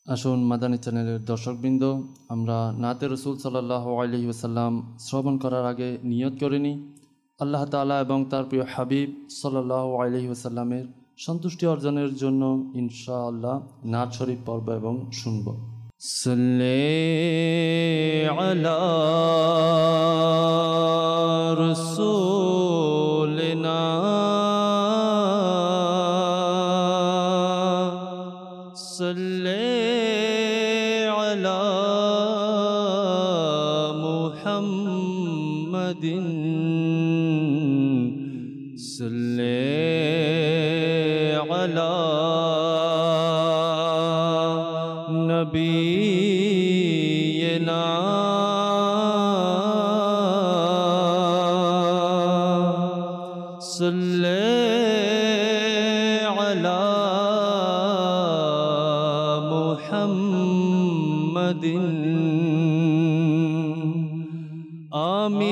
আসুন মাদানী চ্যানেলের দর্শকবৃন্দ, আমরা নাতে রসুল সাল্লাল্লাহু আলাইহি ওয়াসাল্লাম শ্রবণ করার আগে নিয়ত করে নিই আল্লাহ তাআলা এবং তার প্রিয় হাবিব সাল্লাল্লাহু আলাইহি ওয়াসাল্লামের সন্তুষ্টি অর্জনের জন্য ইনশাআল্লাহ নাত শরীফ পড়ব এবং শুনব। সাল্লি আলা রাসূলিনা সাল্লি আলা মুহাম্মাদিন সাল্লি আলা নবিয়িনা সাল্লি আলা মুহাম্মাদিন। আমি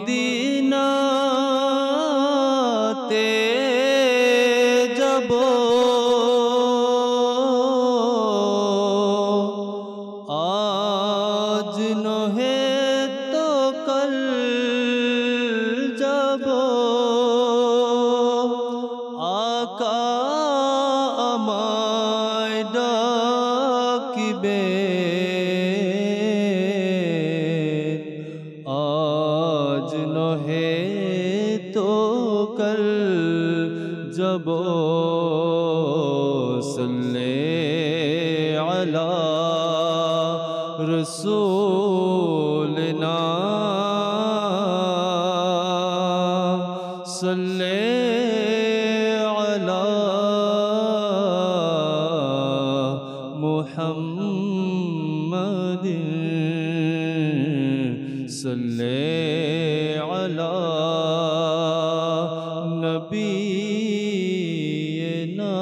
মদিনাতে যাব, আজ নহে তো কাল যাব। আকা আমায় ডাকিবে, আজ নহে তো কাল যাব। সাল্লি আলা রাসূলিনা সাল্লি আলা মুহাম্মাদিন সাল্লি আলা নবিয়িনা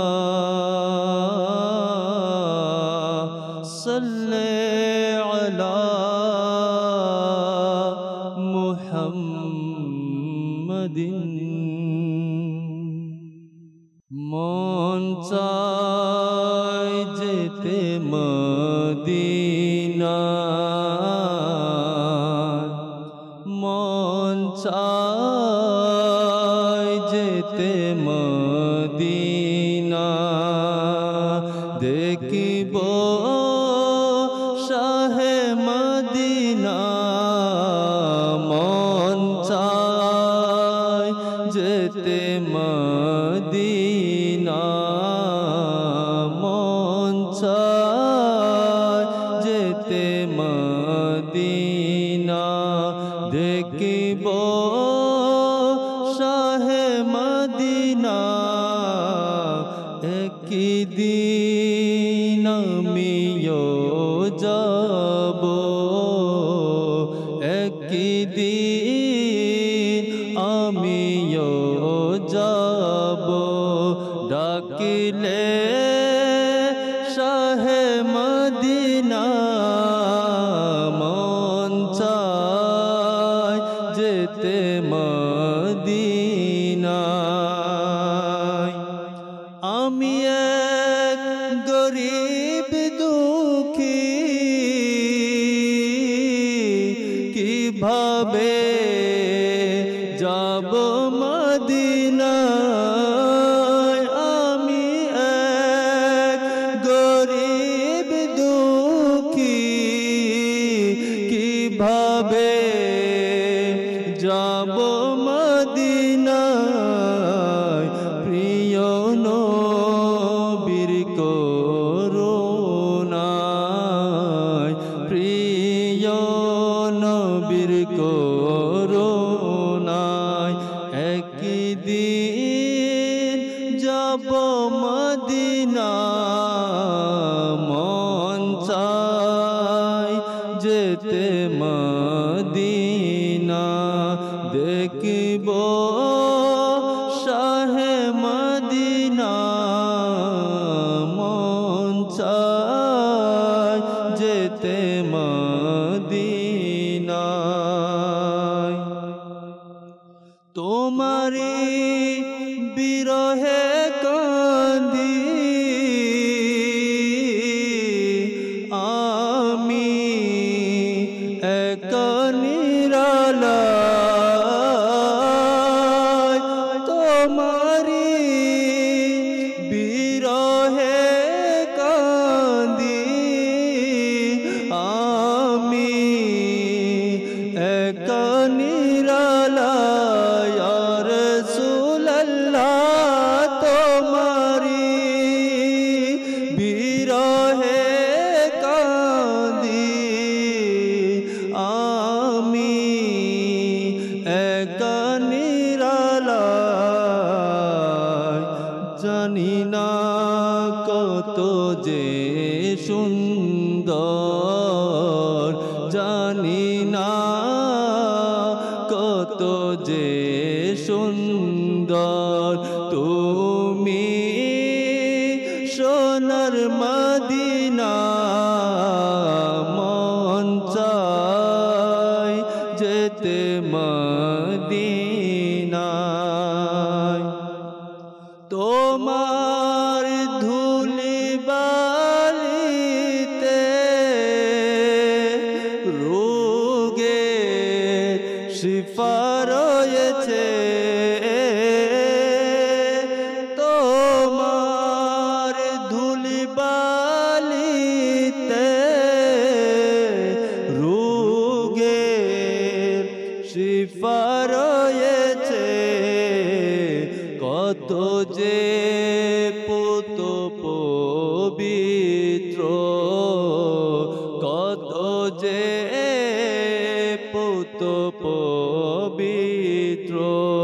সাল্লি আলা মুহাম্মাদিন। মন চায় যেতে মদিনা, মন চায় যেতে মদিনা। দেখিব শাহে মদিনা, মন চায় যেতে মদিনা, মন চায় যেতে মদিনা। দেখিব শাহে মদিনা, একদিন আমিও যাব, একদিন আমিও যাব। ডাকিলে শাহে মদিনা, মন চায় যেতে মদিনায়। আমি এক গরিব দুঃখী, কিভাবে যাব মদিনায়। আমি এক গরিব দুঃখী, কিভাবে যাব মদিনায়। প্রিয় নবীর করুণায়, প্রিয় নবীর করুণায়। একদিন যাব মদিনা, মন চায় যেতে মদিনা। দেখিব শাহে মদিনা, মন চায় যেতে মদিনায়। তোমারি বি বিরহে কাঁদি সুন্দর জানি না কত যে সুন্দর তুমি সোনার মদিনা মন চায় যেতে মদিনায় তোমার ধুলি বালিতে রোগে শিফা রয়েছে তোমার ধুলি বালিতে রোগে শিফা রয়েছে কত যে পুত পবিত্র কত যে পুত পবিত্র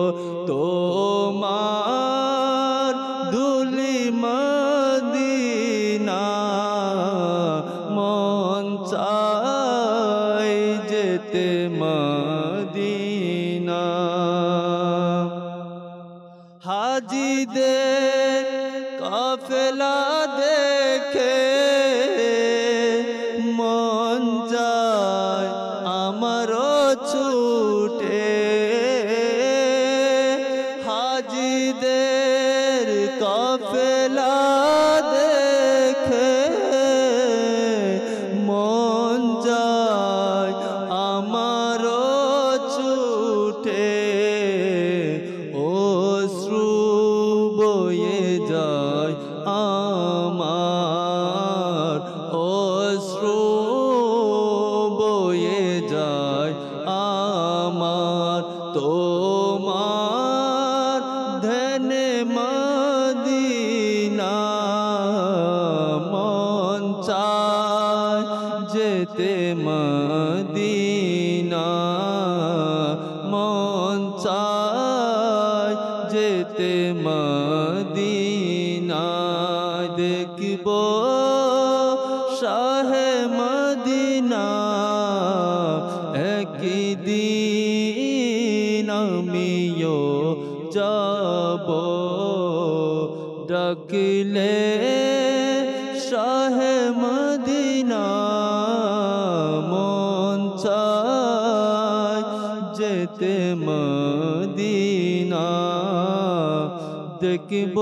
তোমার ধুলি মদিনা মন চায় যেতে মদিনা হাজিদের কাফেলা দেখে মন যায় আমারও ছুটে হাজিদের কাফেলা দেখে মন যায় আমারও ছুটে অশ্রু বয়ে যায় আমার অশ্রু বয়ে যায় আমার তোমার ধ্যানে মদিনা মন চায় যেতে মদিনা মন চায় যেতে মদিনা দেখব শাহে মদিনা একদিন আমিও যাব ডাকলে শাহে মদিনা মন চায় যেতে মদিনা দেখব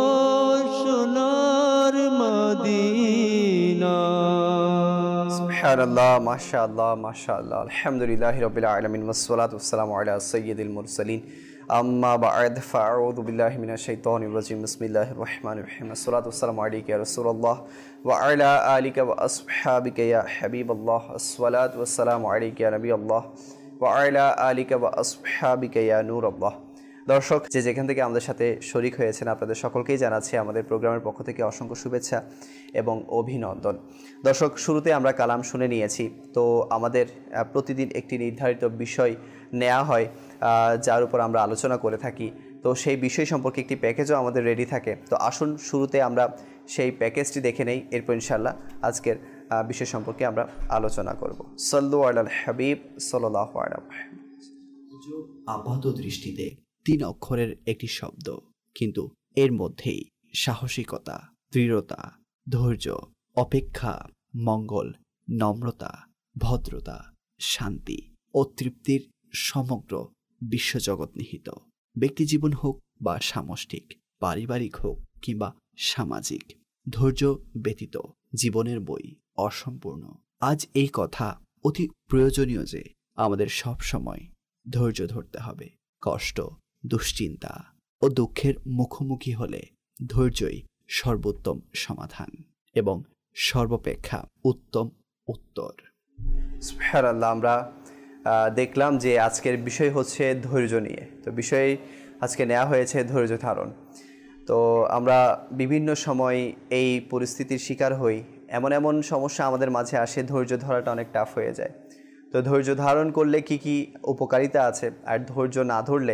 সোনার মদিনা সুবহানাল্লাহ মাশাআল্লাহ মাশাআল্লাহ আলহামদুলিল্লাহি রাব্বিল আলামিন ওয়াসসালাতু ওয়াসসালামু আলা সাইয়্যিদিল মুরসালিন আম্মা বা'দ ফাআউযু বিল্লাহি মিনাশ শাইতানির রাজিম বিসমিল্লাহির রহমানির রহিম আসসালাতু ওয়াসসালামু আলাইকা ইয়া রাসূলুল্লাহ ওয়া আলা আলিকা ওয়া আসহাবিকা ইয়া হাবিবাল্লাহ আসসালাতু ওয়াসসালামু আলাইকা ইয়া নবিয়াল্লাহ ওয়া আলা আলিকা ওয়া আসহাবিকা ইয়া নূরাল্লাহ দর্শক যে যেখান থেকে আমাদের সাথে শরীক হয়েছেন আপনাদের সকলকেই জানাচ্ছি আমাদের প্রোগ্রামের পক্ষ থেকে অসংখ্য শুভেচ্ছা এবং অভিনন্দন। দর্শক শুরুতে আমরা কালাম শুনে নিয়েছি, তো আমাদের প্রতিদিন একটি নির্ধারিত বিষয় নেওয়া হয় যার উপর আমরা আলোচনা করে থাকি, তো সেই বিষয় সম্পর্কে একটি প্যাকেজও আমাদের রেডি থাকে। তো আসুন শুরুতে আমরা সেই প্যাকেজটি দেখে নেই, এরপর ইনশাআল্লাহ আজকের বিষয় সম্পর্কে আমরা আলোচনা করব। সাল্লু আলাল হাবিব সাল্লাল্লাহু আলাইহি ওয়া সাল্লাম। আপাত দৃষ্টিতে 3 অক্ষরের একটি শব্দ, কিন্তু এর মধ্যেই সাহসিকতা, দৃঢ়তা, ধৈর্য, অপেক্ষা, মঙ্গল, নম্রতা, ভদ্রতা, শান্তি ও তৃপ্তির সমগ্র বিশ্বজগৎ নিহিত। ব্যক্তিজীবন হোক বা সামষ্টিক, পারিবারিক হোক কিংবা সামাজিক, ধৈর্য ব্যতীত জীবনের বই অসম্পূর্ণ। আজ এই কথা অতি প্রয়োজনীয় যে আমাদের সব সময় ধৈর্য ধরতে হবে। কষ্ট, দুশ্চিন্তা ও দুঃখের মুখোমুখি হলে ধৈর্যই সর্বোত্তম সমাধান এবং সর্বাপেক্ষা উত্তম উত্তর। সুবহানাল্লাহ, আমরা দেখলাম যে আজকের বিষয় হচ্ছে ধৈর্য নিয়ে। তো বিষয় আজকে নেওয়া হয়েছে ধৈর্য ধারণ। তো আমরা বিভিন্ন সময় এই পরিস্থিতির শিকার হই, এমন এমন সমস্যা আমাদের মাঝে আসে, ধৈর্য ধরাটা অনেক টাফ হয়ে যায়। তো ধৈর্য ধারণ করলে কি কি উপকারিতা আছে, আর ধৈর্য না ধরলে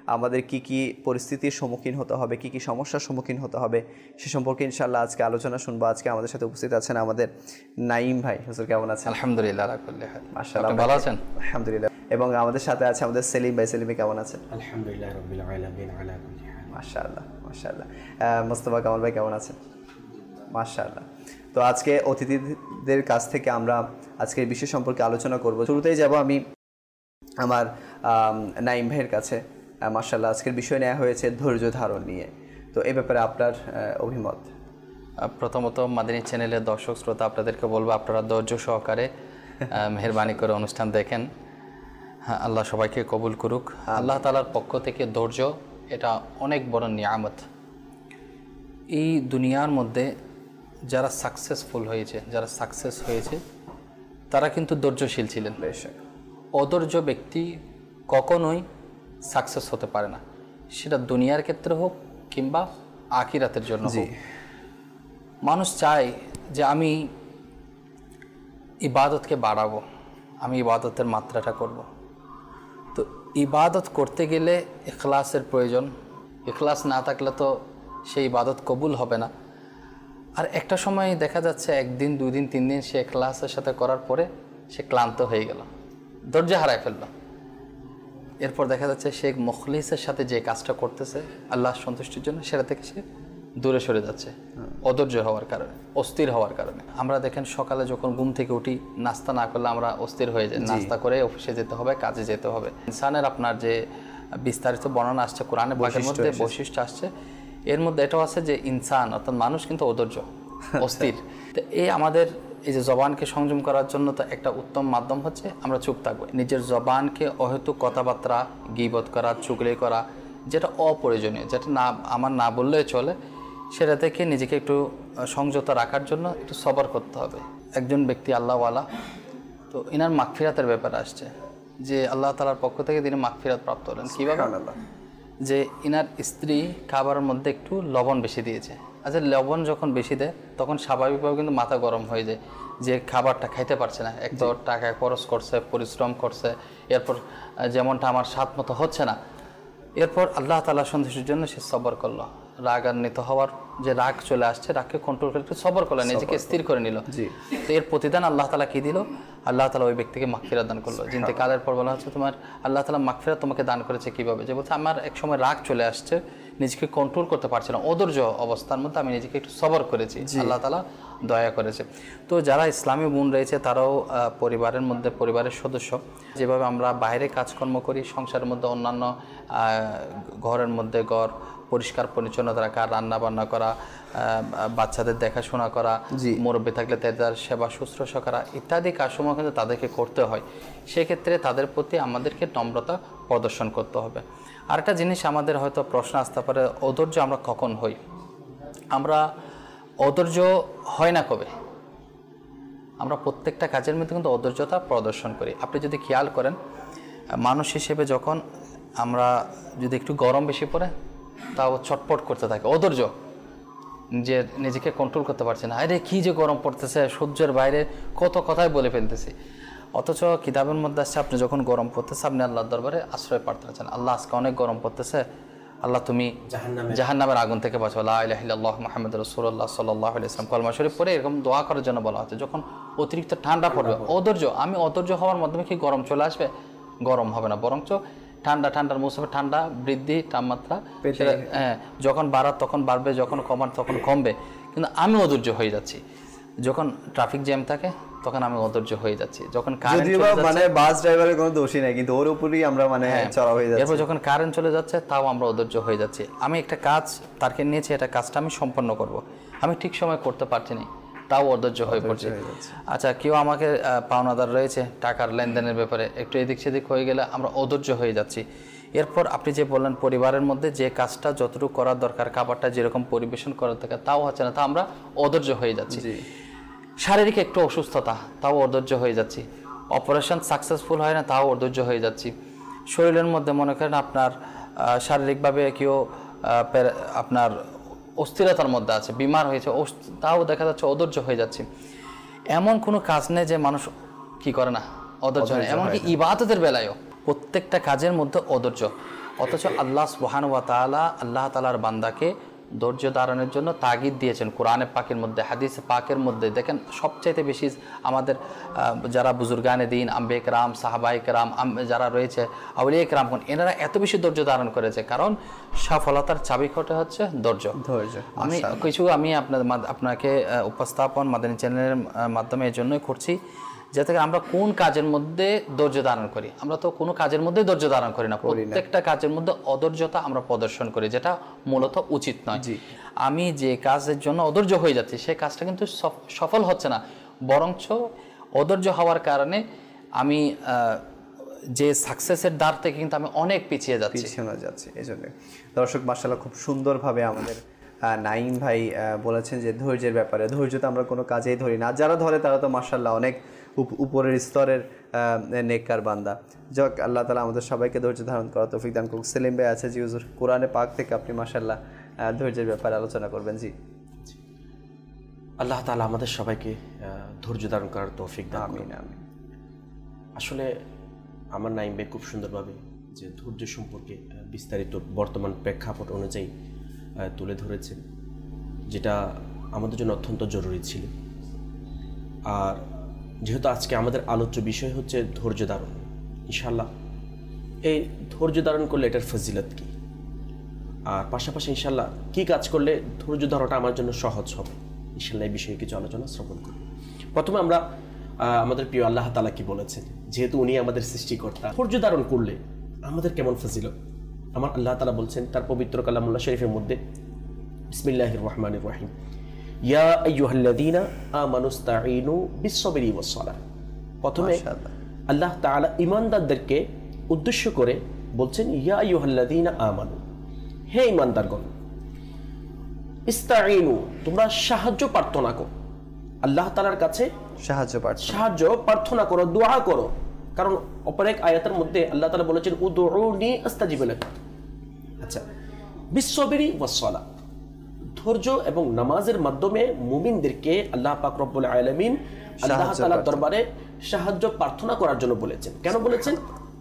আমাদের কি কি পরিস্থিতির সম্মুখীন হতে হবে, কি কি সমস্যার সম্মুখীন হতে হবে সে সম্পর্কে ইনশাআল্লাহ আজকে আলোচনা শুনবো। আজকে আমাদের সাথে উপস্থিত আছেন আমাদের নাঈম ভাই। হুজুর কেমন আছেন? আলহামদুলিল্লাহ আলা কুল্লি হাল। মাশাআল্লাহ, ভালো আছেন? আলহামদুলিল্লাহ। এবং আমাদের সাথে আছে আমাদের সেলিম ভাই। সেলিম কেমন আছেন? আলহামদুলিল্লাহ রাব্বিল আলামিন আলা কুল্লি হাল। মাশাআল্লাহ মাশাআল্লাহ। মোস্তফা কামাল ভাই কেমন আছেন? মাশাআল্লাহ। তো আজকে অতিথিদের কাছ থেকে আমরা আজকের বিষয় সম্পর্কে আলোচনা করব। শুরুতেই যাব আমি আমার নাঈম ভাইয়ের কাছে। মাশাআল্লাহ, আজকের বিষয় নেওয়া হয়েছে ধৈর্য ধারণ নিয়ে। তো এই ব্যাপারে আপনার অভিমত? প্রথমত মাদানী চ্যানেলের দর্শক শ্রোতা আপনাদেরকে বলবো আপনারা ধৈর্য সহকারে মেহেরবানি করে অনুষ্ঠান দেখেন। হ্যাঁ, আল্লাহ সবাইকে কবুল করুক। আল্লাহ তাআলার পক্ষ থেকে ধৈর্য এটা অনেক বড় নিয়ামত। এই দুনিয়ার মধ্যে যারা সাকসেসফুল হয়েছে, যারা সাকসেস হয়েছে তারা কিন্তু ধৈর্যশীল ছিলেন। অধৈর্য ব্যক্তি কখনোই সাকসেস হতে পারে না, সেটা দুনিয়ার ক্ষেত্রে হোক কিংবা আখিরাতের জন্য হোক। মানুষ চায় যে আমি ইবাদতকে বাড়াবো, আমি ইবাদতের মাত্রাটা করব। তো ইবাদত করতে গেলে ইখলাসের প্রয়োজন। ইখলাস না থাকলে তো সেই ইবাদত কবুল হবে না। আর একটা সময় দেখা যাচ্ছে একদিন, দুদিন, 3 দিন সে ইখলাসের সাথে করার পরে সে ক্লান্ত হয়ে গেল, ধৈর্য হারায় ফেলল। এরপর দেখা যাচ্ছে সে মুখলিসের সাথে যে কাজটা করতেছে আল্লাহর সন্তুষ্টির জন্য, সেটা থেকে সে দূরে সরে যাচ্ছে অধৈর্য হওয়ার কারণে, অস্থির হওয়ার কারণে। আমরা দেখেন সকালে যখন ঘুম থেকে উঠি, নাস্তা না করলে আমরা অস্থির হয়ে যাই। নাস্তা করে অফিসে যেতে হবে, কাজে যেতে হবে। ইনসানের আপনার যে বিস্তারিত বর্ণনা আসছে কোরআনে পাকের মধ্যে, বৈশিষ্ট্য আসছে, এর মধ্যে এটাও আছে যে ইনসান অর্থাৎ মানুষ কিন্তু অধৈর্য, অস্থির। তো এই আমাদের এই যে জবানকে সংযম করার জন্য তো একটা উত্তম মাধ্যম হচ্ছে আমরা চুপ থাকবো। নিজের জবানকে অহেতুক কথাবার্তা, গীবত করা, চুগলি করা, যেটা অপ্রয়োজনীয়, যেটা না আমার না বললেই চলে, সেটা থেকে নিজেকে একটু সংযত রাখার জন্য একটু সবর করতে হবে। একজন ব্যক্তি আল্লাহওয়ালা, তো ইনার মাগফিরাতের ব্যাপারে আসছে যে আল্লাহ তাআলার পক্ষ থেকে তিনি মাগফিরাত প্রাপ্ত হলেন। কীভাবে? যে ইনার স্ত্রী খাবারের মধ্যে একটু লবণ বেশি দিয়েছে। আচ্ছা, লবণ যখন বেশি দেয় তখন স্বাভাবিকভাবে কিন্তু মাথা গরম হয়ে যায়, যে খাবারটা খাইতে পারছে না। এক তো টাকা খরচ করছে, পরিশ্রম করছে, এরপর যেমনটা আমার স্বাদ মতো হচ্ছে না। এরপর আল্লাহ তাআলার সন্তুষ্টির জন্য সে সবর করলো। রাগান্বিত হওয়ার যে রাগ চলে আসছে, রাগকে কন্ট্রোল করে একটু সবর করলো, নিজেকে স্থির করে নিল। তো এর প্রতিদান আল্লাহ তাআলা কি দিল? আল্লাহ তাআলা ওই ব্যক্তিকে মাগফিরাত দান করলো। ইন্তেকালের পর বলা হচ্ছে তোমার আল্লাহ তাআলা মাগফিরাত তোমাকে দান করেছে কিভাবে? যে বলছে আমার এক সময় রাগ চলে আসছে, নিজেকে কন্ট্রোল করতে পারছি না, অধৈর্য অবস্থার মধ্যে আমি নিজেকে একটু সবর করেছি, আল্লাহ তাআলা দয়া করেছে। তো যারা ইসলামী বোন রয়েছে তারাও পরিবারের মধ্যে, পরিবারের সদস্য, যেভাবে আমরা বাইরে কাজকর্ম করি, সংসারের মধ্যে অন্যান্য ঘরের মধ্যে ঘর পরিষ্কার পরিচ্ছন্নতা রাখা, রান্না বান্না করা, বাচ্চাদের দেখাশোনা করা, মুরব্বী থাকলে তাদের সেবা শুশ্রূষা করা ইত্যাদি কাজসমূহ কিন্তু তাদেরকে করতে হয়। সেক্ষেত্রে তাদের প্রতি আমাদেরকে নম্রতা প্রদর্শন করতে হবে। আরেকটা জিনিস আমাদের হয়তো প্রশ্ন আসতে পারে, অধৈর্য আমরা কখন হই? আমরা অধৈর্য হয় না কবে? আমরা প্রত্যেকটা কাজের মধ্যে কিন্তু অধৈর্যতা প্রদর্শন করি। আপনি যদি খেয়াল করেন, মানুষ হিসেবে যখন আমরা যদি একটু গরম বেশি পড়ে তাও ছটপট করতে থাকে, অধৈর্য, যে নিজেকে কন্ট্রোল করতে পারছে না, আরে কী যে গরম পড়তেছে, সহ্যের বাইরে কত কথাই বলে ফেলতেছি। অথচ কিতাবের মধ্যে আসছে আপনি যখন গরম পড়তেছে আপনি আল্লাহর দরবারে আশ্রয় প্রার্থনা চান, আল্লাহ আজকে অনেক গরম পড়তেছে, আল্লাহ তুমি জাহান্নামের আগুন থেকে বাঁচাও, লা ইলাহা ইল্লাল্লাহ মুহাম্মাদুর রাসূলুল্লাহ সাল্লাল্লাহু আলাইহি ওয়াসাল্লাম কলমা শরীফ পড়ে এরকম দোয়া করার জন্য বলা হচ্ছে। যখন অতিরিক্ত ঠান্ডা পড়বে, অধৈর্য, আমি অধৈর্য হওয়ার মাধ্যমে কি গরম চলে আসবে? গরম হবে না, বরঞ্চ ঠান্ডার মৌসুমে ঠান্ডা বৃদ্ধি, তাপমাত্রা যখন বাড়ার তখন বাড়বে, যখন কমার তখন কমবে, কিন্তু আমি অধৈর্য হয়ে যাচ্ছি। যখন ট্রাফিক জ্যাম থাকে তখন আমি অধৈর্য হয়ে যাচ্ছি। যখন মানে বাস ড্রাইভারের কোনো দোষই নাই, কিন্তু ওর উপরই আমরা মানে চড়া হয়ে যাচ্ছি। এরপর যখন কারেন্ট চলে যাচ্ছে তাও আমরা অধৈর্য হয়ে যাচ্ছি। আমি একটা কাজ তারকে নিয়েছি, এটা কাজটা আমি সম্পন্ন করব, আমি ঠিক সময় করতে পারছি না, তাও অধৈর্য হয়ে পড়ছে। আচ্ছা, কেউ আমাকে পাওনাদার রয়েছে টাকার লেনদেনের ব্যাপারে, একটু এদিক সেদিক হয়ে গেলে আমরা অধৈর্য হয়ে যাচ্ছি। এরপর আপনি যে বললেন পরিবারের মধ্যে যে কাজটা যতটুকু করার দরকার, খাবারটা যেরকম পরিবেশন করার দরকার তাও হচ্ছে না, তা আমরা অধৈর্য হয়ে যাচ্ছি। শারীরিক একটু অসুস্থতা, তাও অধৈর্য হয়ে যাচ্ছি। অপারেশন সাকসেসফুল হয় না, তাও অধৈর্য হয়ে যাচ্ছি। শরীরের মধ্যে মনে করেন আপনার শারীরিকভাবে কেউ আপনার অস্থিরতার মধ্যে আছে, বিমার হয়েছে, তাও দেখা যাচ্ছে অধৈর্য হয়ে যাচ্ছে। এমন কোনো কাজ নেই যে মানুষ কি করে না, অধৈর্য হয়। এমনকি ইবাদতের বেলায়ও প্রত্যেকটা কাজের মধ্যে অধৈর্য। অথচ আল্লাহ সুবহানাহু ওয়া তাআলা আল্লাহ তাআলার বান্দাকে ধৈর্য ধারণের জন্য তাগিদ দিয়েছেন কোরআনে পাকের মধ্যে, হাদিসে পাকের মধ্যে। দেখেন সবচাইতে বেশি আমাদের যারা বুজুর্গানে দিন, আম্বে কেরাম, সাহাবাই কেরাম, যারা রয়েছে আউলিয়া কেরাম, এনারা এত বেশি ধৈর্য ধারণ করেছে, কারণ সফলতার চাবিকাঠি হচ্ছে ধৈর্য। আমি আপনাকে উপস্থাপন মাদানী চ্যানেলের মাধ্যমে এই জন্যই করছি, যাতে আমরা কোন কাজের মধ্যে ধৈর্য ধারণ করি। আমরা তো কোনো কাজের মধ্যে ধৈর্য ধারণ করি না, প্রত্যেকটা কাজের মধ্যে অধৈর্যতা আমরা প্রদর্শন করি, যেটা মূলত উচিত নয়। আমি যে কাজের জন্য অধৈর্য হয়ে যাচ্ছি সেই কাজটা কিন্তু সফল হচ্ছে না, বরঞ্চ অধৈর্য হওয়ার কারণে আমি যে সাকসেসের দ্বার থেকে কিন্তু আমি অনেক পিছিয়ে যাচ্ছি। এই জন্য দর্শক মাশাআল্লাহ খুব সুন্দরভাবে আমাদের নাঈম ভাই বলেছেন যে ধৈর্যের ব্যাপারে। ধৈর্য তো আমরা কোনো কাজেই ধরি না, যারা ধরে তারা তো মাশাআল্লাহ অনেক উপরের স্তরের নেককার বান্দা। যাক, আল্লাহ তাআলা আমাদের সবাইকে ধৈর্য ধারণ করার তৌফিক দান করুক। সেলিম ভাই আছে জি হুজুর, কোরআনে পাক থেকে আপনি মাশাআল্লাহ ধৈর্যের ব্যাপারে আলোচনা করবেন। জি, আল্লাহ তাআলা আমাদের সবাইকে ধৈর্য ধারণ করার তৌফিক দান করুন। আমিন আমিন। আসলে আমার নাঈম ভাই খুব সুন্দরভাবে যে ধৈর্য সম্পর্কে বিস্তারিত বর্তমান প্রেক্ষাপট অনুযায়ী তুলে ধরেছেন, যেটা আমাদের জন্য অত্যন্ত জরুরি ছিল। আর যেহেতু আজকে আমাদের আলোচ্য বিষয় হচ্ছে ধৈর্য ধারণ, ইনশাআল্লাহ এই ধৈর্য ধারণ করলে এটার ফজিলত কী, আর পাশাপাশি ইনশাআল্লাহ কী কাজ করলে ধৈর্য ধরাটা আমার জন্য সহজ হবে, ইনশাআল্লাহ এই বিষয়ে কিছু আলোচনা শ্রবণ করি। প্রথমে আমরা আমাদের প্রিয় আল্লাহ তাআলা কি বলেছেন, যেহেতু উনি আমাদের সৃষ্টিকর্তা, ধৈর্য ধারণ করলে আমাদের কেমন ফজিলত। আমার আল্লাহ তাআলা বলছেন তার পবিত্র কালামুল্লাহ শরীফের মধ্যে, বিসমিল্লাহির রহমানির রহিম, ইয়া আইয়ুহাল্লাযীনা আমানুস্তাঈনু বিস-সাবরি ওয়াস-সালাহ। প্রথমে আল্লাহ তাআলা ঈমানদারদেরকে উদ্দেশ্য করে বলছেন, ইয়া আইয়ুহাল্লাযীনা আমানু, হে ঈমানদারগণ, ইস্তাঈনু, তোমরা সাহায্য প্রার্থনা করো, আল্লাহ তাআলার কাছে সাহায্য প্রার্থনা করো, দোয়া করো। কারণ অপর এক আয়াতের মধ্যে আল্লাহ তাআলা বলেছেন, উদউনি আস্তাজিব লাকুম। আচ্ছা, বিস-সাবরি ওয়াস-সালাহ, ধৈর্য এবং নামাজের মাধ্যমে মুমিনদেরকে আল্লাহ পাক রব্বুল আলামিন আল্লাহ তাআলার দরবারে সাহায্য প্রার্থনা করার জন্য বলেছেন। কেন বলেছেন?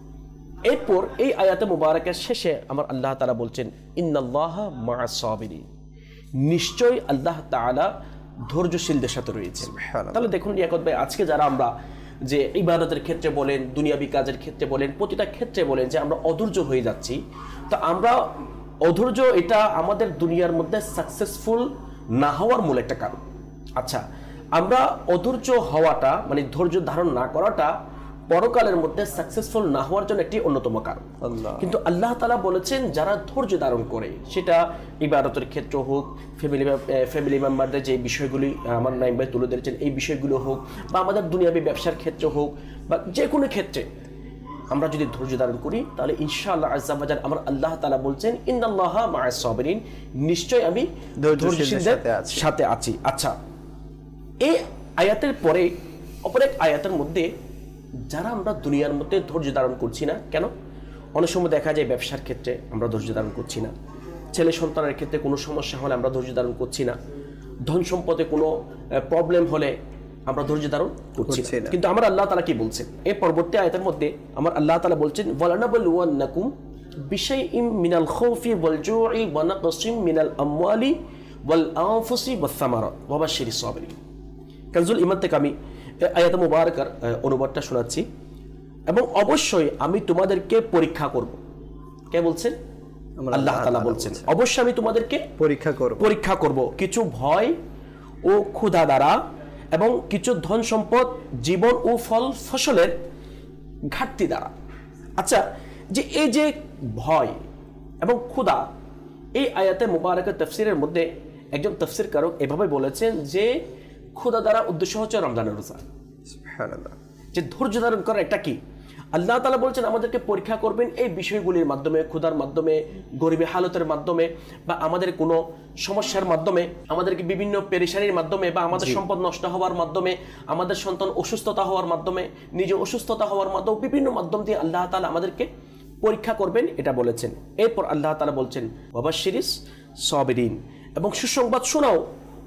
এরপর এই আয়াতে মুবারাকের শেষে আমার আল্লাহ তাআলা বলছেন, ইন্নাল্লাহা মা'আস সাবিরিন, নিশ্চয়ই আল্লাহ তাআলা ধৈর্যশীলদের সাথে রয়েছে। তাহলে দেখুন লিয়াকত ভাই, আজকে যারা আমরা যে ইবাদতের ক্ষেত্রে বলেন, দুনিয়াবি কাজের ক্ষেত্রে বলেন, প্রতিটা ক্ষেত্রে বলেন যে আমরা অধৈর্য হয়ে যাচ্ছি, তো আমরা অধৈর্য, এটা আমাদের দুনিয়ার মধ্যে সাকসেসফুল না হওয়ার মূল একটা কারণ। আচ্ছা, আমরা অধৈর্য হওয়াটা মানে ধৈর্য ধারণ না করাটা পরকালের মধ্যে সাকসেসফুল না হওয়ার জন্য একটি অন্যতম কারণ। কিন্তু আল্লাহ তাআলা বলেছেন যারা ধৈর্য ধারণ করে, সেটা ইবাদতের ক্ষেত্র হোক, ফ্যামিলি মেম্বারদের যে বিষয়গুলি আমার নাঈম ভাই তুলে ধরেছেন এই বিষয়গুলো হোক, বা আমাদের দুনিয়াবি ব্যবসার ক্ষেত্র হোক, বা যে কোনো ক্ষেত্রে আমরা যদি ধৈর্য ধারণ করি, তাহলে ইনশাআল্লাহ আযজা ওয়া জাল আমার আল্লাহ তাআলা বলছেন, ইন্নাল্লাহা মা'আস সাবিরিন, নিশ্চয় আমি ধৈর্যশীলদের সাথে আছি। আচ্ছা, এই আয়াতের পরে অপর এক আয়াতের মধ্যে যারা আমরা দুনিয়ার মধ্যে ধৈর্য ধারণ করছি না, কেন? অনেক সময় দেখা যায় ব্যবসার ক্ষেত্রে আমরা ধৈর্য ধারণ করছি না, ছেলে সন্তানের ক্ষেত্রে কোনো সমস্যা হলে আমরা ধৈর্য ধারণ করছি না, ধন সম্পদে কোনো প্রবলেম হলে আমরা ধৈর্য ধারণ করছি না। কিন্তু আমার আল্লাহ তাআলা কি বলছেন এই পরবর্তী আয়াতের মধ্যে? আমার আল্লাহ তাআলা বলছেন, ওয়ালানাবলুওয়ান্নাকুম বিশাইইম মিনাল খাউফি ওয়াল জুই ওয়া নাকসিম মিনাল আমওয়ালি ওয়াল আনফুসি ওয়াস সামারাত ওয়া বাশশিরিস সাবিরিন। কানজুল ঈমান থেকে আমি আয়াত মুবারাকার অনুবাদটা শোনাচ্ছি। এবং অবশ্যই আমি তোমাদেরকে পরীক্ষা করব। কে বলছেন? আল্লাহ তাআলা বলছেন, অবশ্যই আমি তোমাদেরকে পরীক্ষা করব কিছু ভয় ও ক্ষুধা দ্বারা এবং কিছু ধন সম্পদ, জীবন ও ফল ফসলের ঘাটতি দ্বারা। আচ্ছা, যে এই যে ভয় এবং ক্ষুধা, এই আয়াতে মুবারাকের তাফসীরের মধ্যে একজন তাফসীরকারক এভাবে বলেছেন যে ক্ষুধা দ্বারা উদ্দেশ্য হচ্ছে রমজানের রোজা। সুবহানাল্লাহ। যে ধৈর্য ধারণ করা এটা কি? আল্লাহ তাআলা বলছেন আমাদেরকে পরীক্ষা করবেন এই বিষয়গুলির মাধ্যমে, ক্ষুধার মাধ্যমে, গরিবী হালতের মাধ্যমে, বা আমাদের কোনো সমস্যার মাধ্যমে, আমাদেরকে বিভিন্ন পেরেশানির মাধ্যমে, বা আমাদের সম্পদ নষ্ট হওয়ার মাধ্যমে, আমাদের সন্তান অসুস্থতা হওয়ার মাধ্যমে, নিজে অসুস্থতা হওয়ার মাধ্যমে, বিভিন্ন মাধ্যম দিয়ে আল্লাহ তাআলা আমাদেরকে পরীক্ষা করবেন, এটা বলেছেন। এরপর আল্লাহ তাআলা বলছেন ওয়াবাশশিরিস সাবিরিন, এবং সুসংবাদ শোনাও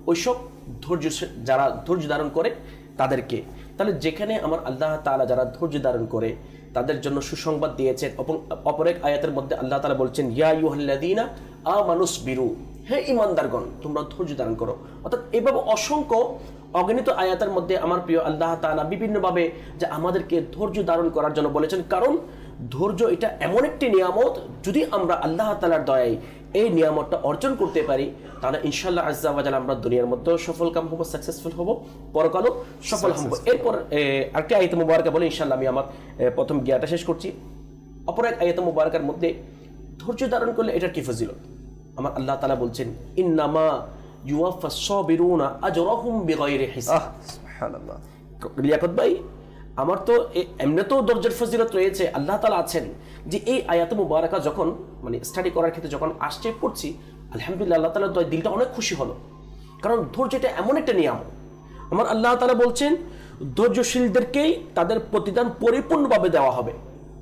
ওইসব যারা ধৈর্য ধারণ করে তাদেরকে। তাহলে যেখানে আমার আল্লাহ তাআলা যারা ধৈর্য ধারণ করে তাদের জন্য সুসংবাদ দিয়েছেন, এবং অপর এক আয়াতের মধ্যে আল্লাহ তাআলা বলছেন ইয়া আইয়ুহাল্লাযীনা আমানুসবিরু, হে ঈমানদারগণ তোমরা ধৈর্য ধারণ করো। অর্থাৎ এভাবে অসংখ্য অগণিত আয়াতের মধ্যে আমার প্রিয় আল্লাহ তাআলা বিভিন্নভাবে যে আমাদেরকে ধৈর্য ধারণ করার জন্য বলেছেন, কারণ ধৈর্য এটা এমন একটি নিয়ামত, যদি আমরা আল্লাহ তাআলার দয়ায় এই নিয়ামতটা অর্জন করতে পারি তাহলে ইনশাআল্লাহ আজ্জা ওয়া জাল্লা আমরা দুনিয়ার মধ্যেও সফলকাম হব, সাকসেসফুল হব, পরকালও সফল হব। এরপর আরেকটি আয়াত মুবারাকা বলে ইনশাআল্লাহ আমি আমার প্রথম জ্ঞানটা শেষ করছি। অপর এক আয়াত মুবারাকার মধ্যে ধৈর্য ধারণ করলে এটার কি ফজিলত আমার আল্লাহ তাআলা বলছেন ইন্নামা ইউওয়াফাস সাবিরুনা আজরাহুম বিগাইরি হিসাব। সুবহানাল্লাহ। লিয়াকত ভাই, আমার তো এমনি তো ধৈর্যের ফজিলত রয়েছে, আল্লাহ তাআলা আছেন যে এই আয়াত মুবারাকা যখন মানে স্টাডি করার ক্ষেত্রে যখন আসছে পড়ছি, আলহামদুলিল্লাহ আল্লাহ তাআলার দয়ায় দিলটা অনেক খুশি হলো, কারণ ধৈর্যটা এমন একটা নিয়ামত। আমার আল্লাহ তাআলা বলছেন ধৈর্যশীলদেরকেই তাদের প্রতিদান পরিপূর্ণভাবে দেওয়া হবে।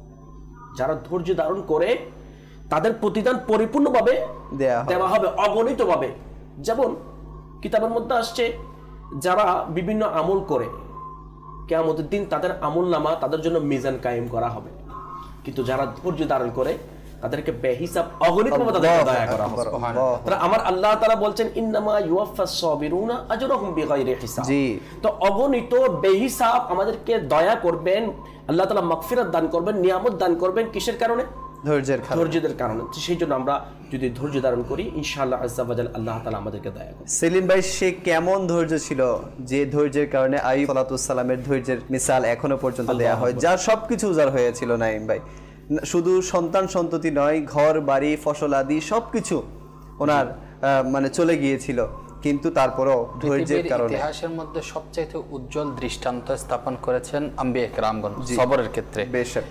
যারা ধৈর্য ধারণ করে তাদের প্রতিদান পরিপূর্ণভাবে দেওয়া হবে, অগণিতভাবে। যেমন কিতাবের মধ্যে আসছে যারা বিভিন্ন আমল করে কিয়ামতের দিন তাদের আমলনামা তাদের জন্য মিজান কায়েম করা হবে, কিন্তু যারা ধৈর্য ধারণ করে তাদেরকে বেহিসাব অগণিতভাবে তাদেরকে দয়া করা হবে। তাহলে আমার আল্লাহ তাআলা বলছেন ইন্নামা ইউওয়াফাস সাবিরুনা আজরাহুম বিগাইরি হিসাব। তো অগণিত বেহিসাব আমাদেরকে দয়া করবেন, আল্লাহ তাআলা মাগফিরাত দান করবেন, নিয়ামত দান করবেন, কিসের কারণে? ধৈর্যের কারণে। সেই জন্য আমরা যদি ধৈর্য ধারণ করি ইনশাআল্লাহ আজ্জা ওয়া জাল্লা আল্লাহ তাআলা আমাদেরকে দয়া করবেন। সেলিম ভাই, সে কেমন ধৈর্য ছিল যে ধৈর্যের কারণে আইয়ুব আলাইহিস সালামের ধৈর্যের মিসাল এখনো পর্যন্ত দেয়া হয়, যার সবকিছু উজাড় হয়েছিল নাইম ভাই। শুধু সন্তান সন্ততি নয়, ঘর বাড়ি ফসল আদি সবকিছু ওনার মানে চলে গিয়েছিল, কিন্তু তারপরও ধৈর্যের কারণে ইতিহাসের মধ্যে সবচেয়ে উজ্জ্বল দৃষ্টান্ত স্থাপন করেছেন আম্বিয়া কেরামগণ সবরের ক্ষেত্রে। বেশক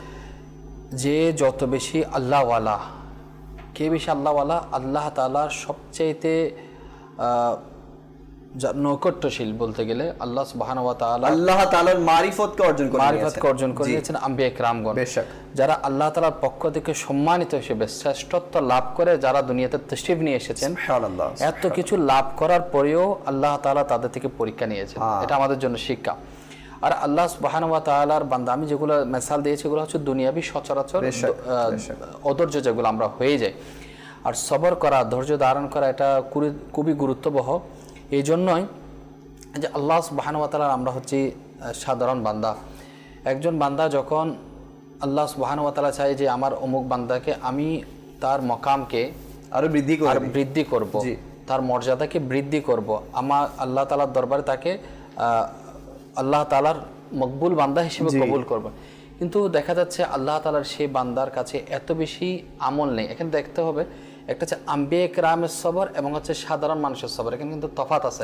যে যত বেশি আল্লাহওয়ালা, কে বেশি আল্লাহওয়ালা, আল্লাহ তাআলার সবচাইতে নৈকট্যশীল বলতে গেলে আল্লাহ সুবহানাহু ওয়া তাআলা আল্লাহ তাআলার মারিফতকে অর্জন করে নিয়েছেন আম্বিয়া কেরামগণ, বেশক যারা আল্লাহ তাআলার পক্ষ থেকে সম্মানিত হিসেবে শ্রেষ্ঠত্ব লাভ করে যারা দুনিয়াতে তাশরীফ নিয়ে এসেছেন। সুবহানাল্লাহ। এত কিছু লাভ করার পরেও আল্লাহ তাআলা তাদের থেকে পরীক্ষা নিয়েছেন, এটা আমাদের জন্য শিক্ষা। আর আল্লাহ সুবহানাহু ওয়া তাআলার বান্দা, আমি যেগুলো মিসাল দিয়েছি এগুলো হচ্ছে দুনিয়াবি সচরাচর অধৈর্য যেগুলো আমরা হয়ে যাই। আর সবর করা, ধৈর্য ধারণ করা এটা খুবই গুরুত্ববহ। এই জন্যই যে আল্লাহ সুবহানাহু ওয়া তাআলার আমরা হচ্ছি সাধারণ বান্দা। একজন বান্দা যখন আল্লাহ সুবহানাহু ওয়া তাআলা চায় যে আমার অমুক বান্দাকে আমি তার মকামকে আরো বৃদ্ধি করব, তার মর্যাদাকে বৃদ্ধি করব, আমার আল্লাহ তাআলার দরবারে তাকে আল্লাহ তাআলার মকবুল বান্দা হিসেবে কবুল করব। কিন্তু দেখা যাচ্ছে আল্লাহ তাআলার সেই বান্দার কাছে এত বেশি আমল নেই। এখানে দেখতে হবে একটা হচ্ছে আম্বিয়া কেরামের সবর এবং হচ্ছে সাধারণ মানুষের সবর, এখানে কিন্তু তফাৎ আছে।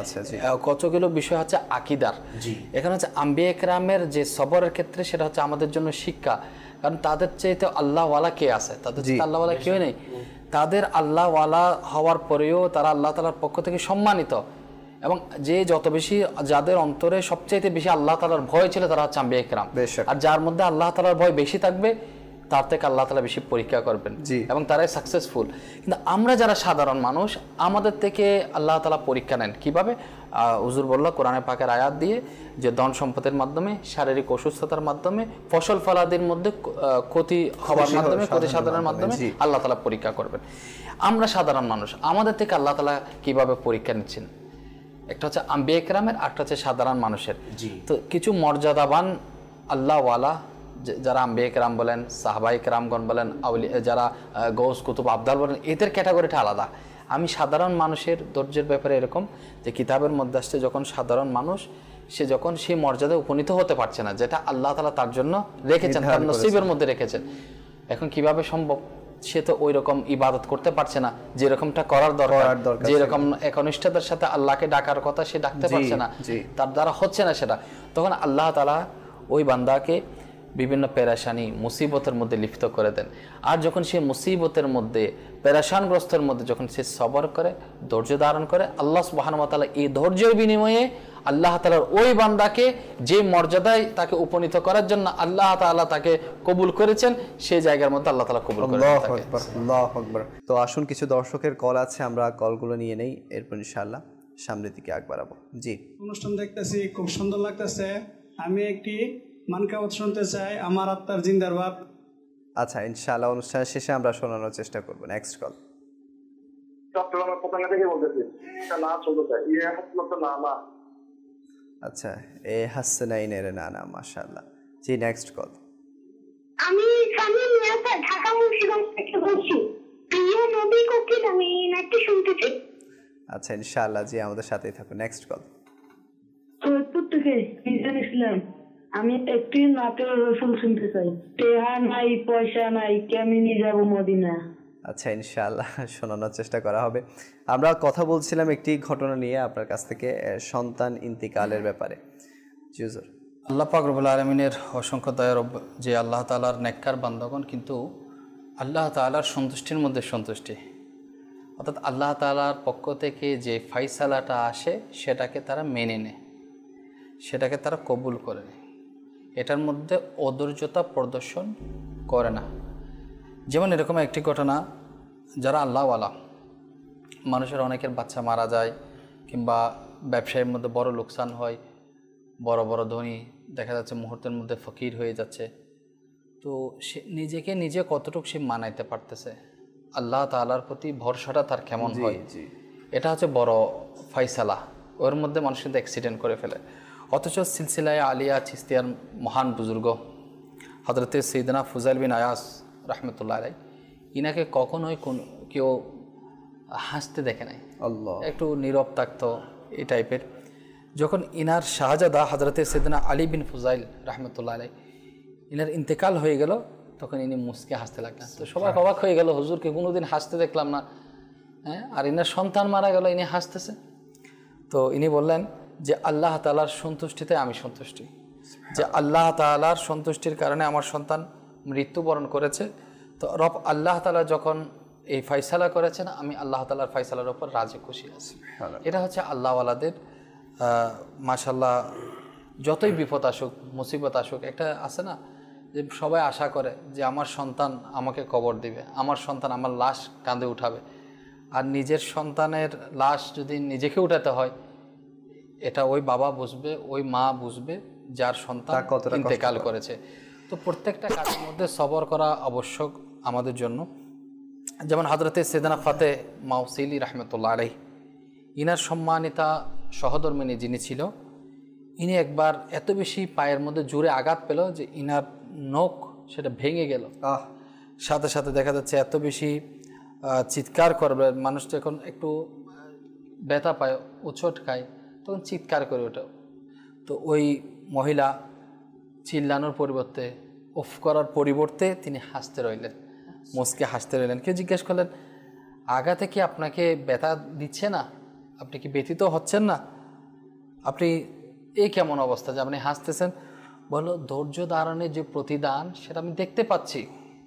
কতগুলো বিষয় হচ্ছে আকীদার। এখানে হচ্ছে আম্বিয়া কেরামের যে সবরের ক্ষেত্রে সেটা হচ্ছে আমাদের জন্য শিক্ষা, কারণ তাদের চাইতে আল্লাহওয়ালা কে আছে? তাদের চাইতে আল্লাহওয়ালা কেউ নেই। তাদের আল্লাহওয়ালা হওয়ার পরেও তারা আল্লাহ তাআলার পক্ষ থেকে সম্মানিত, এবং যে যত বেশি যাদের অন্তরে সবচাইতে বেশি আল্লাহ তাআলার ভয় ছিল তারা হচ্ছে আম্বিয়া কেরাম। আর যার মধ্যে আল্লাহ তাআলার ভয় বেশি থাকবে তার থেকে আল্লাহ তাআলা বেশি পরীক্ষা করবেন এবং তারাই সাকসেসফুল। কিন্তু আমরা যারা সাধারণ মানুষ, আমাদের থেকে আল্লাহ তাআলা পরীক্ষা নেন কিভাবে? হুজুর বলল কোরআনে পাকের আয়াত দিয়ে যে ধন সম্পদের মাধ্যমে, শারীরিক অসুস্থতার মাধ্যমে, ফসল ফলাদির মধ্যে ক্ষতি হওয়ার মাধ্যমে, ক্ষতি সাধনের মাধ্যমে আল্লাহ তাআলা পরীক্ষা করবেন। আমরা সাধারণ মানুষ, আমাদের থেকে আল্লাহ তাআলা কিভাবে পরীক্ষা নিচ্ছেন? একটা হচ্ছে আম্বিয়া কেরামের, একটা হচ্ছে সাধারণ মানুষের। তো কিছু মর্যাদাবান আল্লাহওয়ালা যারা আম্বিয়া কেরাম বলেন, সাহাবায়ে কেরামগণ বলেন, যারা গৌস কুতুব আবদাল বলেন, এদের ক্যাটাগরিটা আলাদা। আমি সাধারণ মানুষের ধৈর্যের ব্যাপারে এরকম যে কিতাবের মধ্যে আসছে যখন সাধারণ মানুষ সে যখন সেই মর্যাদায় উপনীত হতে পারছে না যেটা আল্লাহ তাআলা তার জন্য রেখেছেন, তার নসিবের মধ্যে রেখেছেন, এখন কিভাবে সম্ভব? সে তো ওই রকম ইবাদত করতে পারছে না যেরকমটা করার দরকার, যেরকম একনিষ্ঠতার সাথে আল্লাহকে ডাকার কথা সে ডাকতে পারছে না, তার দ্বারা হচ্ছে না সেটা। তখন আল্লাহ তাআলা ওই বান্দাকে বিভিন্ন পেরেশানি মুসিবতের মধ্যে লিপ্ত করে দেন। আর যখন সে মুসিবতের মধ্যে, পেরেশানগ্রস্তের মধ্যে যখন সে সবর করে, ধৈর্য ধারণ করে, আল্লাহ সুবহানাহু ওয়া তাআলা এই ধৈর্যের বিনিময়ে আল্লাহ তাআলার ওই বান্দাকে যে মর্যাদায় তাকে উপনীত করার জন্য আল্লাহ তাআলা তাকে কবুল করেছেন, সেই জায়গার মধ্যে আল্লাহ তাআলা কবুল করেন। আল্লাহু আকবার, আল্লাহু আকবার। তো আসুন কিছু দর্শকের কল আছে, আমরা কলগুলো নিয়ে নেই, এরপর ইনশাআল্লাহ সামনের দিকে আগ বাড়াবো। জি, অনুষ্ঠান দেখতেছি, খুব সুন্দর লাগতেছে। আমি একটি মানকাওয়াত শুনতে চাই, আমার আত্মার জিন্দাবাদ। আচ্ছা, ইনশাআল্লাহ অনুষ্ঠানের শেষে আমরা শোনানোর চেষ্টা করব। Next call. চট্টগ্রামের পতাকা থেকে বলতেছি, এটা না চলতে চাই, ইয়ে হাসনাত না না। আচ্ছা, এ হাসনাইনের নানা, মাশাআল্লাহ। জি, নেক্সট কল। আমি সামিম মিয়াসা, ঢাকা মুন্সিগঞ্জ থেকে বলছি। প্রিয় নবী কোকিল, আমি নাট্য শুনতে চাই। আচ্ছা, ইনশাআল্লাহ, জি আমাদের সাথেই থাকুন। Next call. সৈয়দপুর থেকে মিজান ইসলাম, আমি একটি নাটের রসুল শুনতে চাই। টেহা নাই, পয়সা নাই, কেমনি যাব মদিনা। আচ্ছা, ইনশাআল্লাহ শোনানোর চেষ্টা করা হবে। আমরা কথা বলছিলাম একটি ঘটনা নিয়ে আপনার কাছ থেকে, সন্তান ইন্তিকালের ব্যাপারে। জি হুজুর। আল্লাহ পাক রব্বুল আলামিনের অসংখ্য দয়া, যে আল্লাহ তাআলার নেককার বান্দাগণ কিন্তু আল্লাহ তাআলার সন্তুষ্টির মধ্যে সন্তুষ্টি, অর্থাৎ আল্লাহ তাআলার পক্ষ থেকে যে ফাইসালাটা আসে সেটাকে তারা মেনে নেয়, সেটাকে তারা কবুল করে নেয়, এটার মধ্যে অধৈর্যতা প্রদর্শন করে না। যেমন এরকম একটি ঘটনা, যারা আল্লাহওয়ালা, মানুষের অনেকের বাচ্চা মারা যায়, কিংবা ব্যবসায়ের মধ্যে বড় লোকসান হয়, বড় বড় ধনী দেখা যাচ্ছে মুহূর্তের মধ্যে ফকির হয়ে যাচ্ছে, তো সে নিজেকে নিজে কতটুকু সে মানাইতে পারতেছে, আল্লাহ তাআলার প্রতি ভরসাটা তার কেমন হয়, এটা হচ্ছে বড় ফাইসালা। ওর মধ্যে মানুষ কিন্তু অ্যাক্সিডেন্ট করে ফেলে। অথচ সিলসিলায় আলিয়া চিস্তিয়ার মহান বুজুর্গ হযরতে সৈয়দনা ফুজাইল বিন আয়াস রহমতুল্লাহ আলাই, ইনাকে কখনোই কেউ হাসতে দেখে নাই, আল্লাহ, একটু নীরব থাকতো এই টাইপের। যখন ইনার শাহজাদা হযরতে সৈয়দনা আলী বিন ফুজাইল রহমতুল্লাহ আলাই, ইনার ইন্তেকাল হয়ে গেল, তখন ইনি মুস্কে হাসতে লাগলেন। তো সবাই অবাক হয়ে গেল, হুজুরকে কোনোদিন হাসতে দেখলাম না, হ্যাঁ, আর ইনার সন্তান মারা গেল, ইনি হাসতেছে। তো ইনি বললেন যে আল্লাহ তাআলার সন্তুষ্টিতে আমি সন্তুষ্টি, যে আল্লাহ তাআলার সন্তুষ্টির কারণে আমার সন্তান মৃত্যুবরণ করেছে। তো রব আল্লাহ তাআলা যখন এই ফাইসালা করেছেন, আমি আল্লাহ তাআলার ফাইসালার উপর রাজি খুশি আছি। এটা হচ্ছে আল্লাহওয়ালাদের মাশাআল্লাহ। যতই বিপদ আসুক, মুসিবত আসুক, একটা আছে না যে সবাই আশা করে যে আমার সন্তান আমাকে কবর দিবে, আমার সন্তান আমার লাশ কাঁধে উঠাবে। আর নিজের সন্তানের লাশ যদি নিজেকে উঠাতে হয়, এটা ওই বাবা বুঝবে, ওই মা বুঝবে যার সন্তান ইন্তেকাল করেছে। তো প্রত্যেকটা কাজের মধ্যে সবর করা আবশ্যক আমাদের জন্য। যেমন হযরতে সৈয়দনা ফাতে মাউসিলি রহমতুল্লাহ আলাইহি, ইনার সম্মানিতা সহধর্মিণী যিনি ছিল, ইনি একবার এত বেশি পায়ের মধ্যে জোরে আঘাত পেল যে ইনার নখ সেটা ভেঙে গেল। সাথে সাথে দেখা যাচ্ছে এত বেশি চিৎকার করবে, মানুষ যখন একটু ব্যথা পায়, উচট খায়, তখন চিৎকার করে ওঠে। তো ওই মহিলা চিল্লানোর পরিবর্তে, উফ করার পরিবর্তে তিনি হাসতে রইলেন, মুচকে হাসতে রইলেন। কেউ জিজ্ঞেস করলেন, আঘাতে কি আপনাকে ব্যথা দিচ্ছে না? আপনি কি ব্যথিত হচ্ছেন না? আপনি এই কেমন অবস্থা যে আপনি হাসতেছেন? বলো, ধৈর্য ধারণের যে প্রতিদান সেটা আমি দেখতে পাচ্ছি।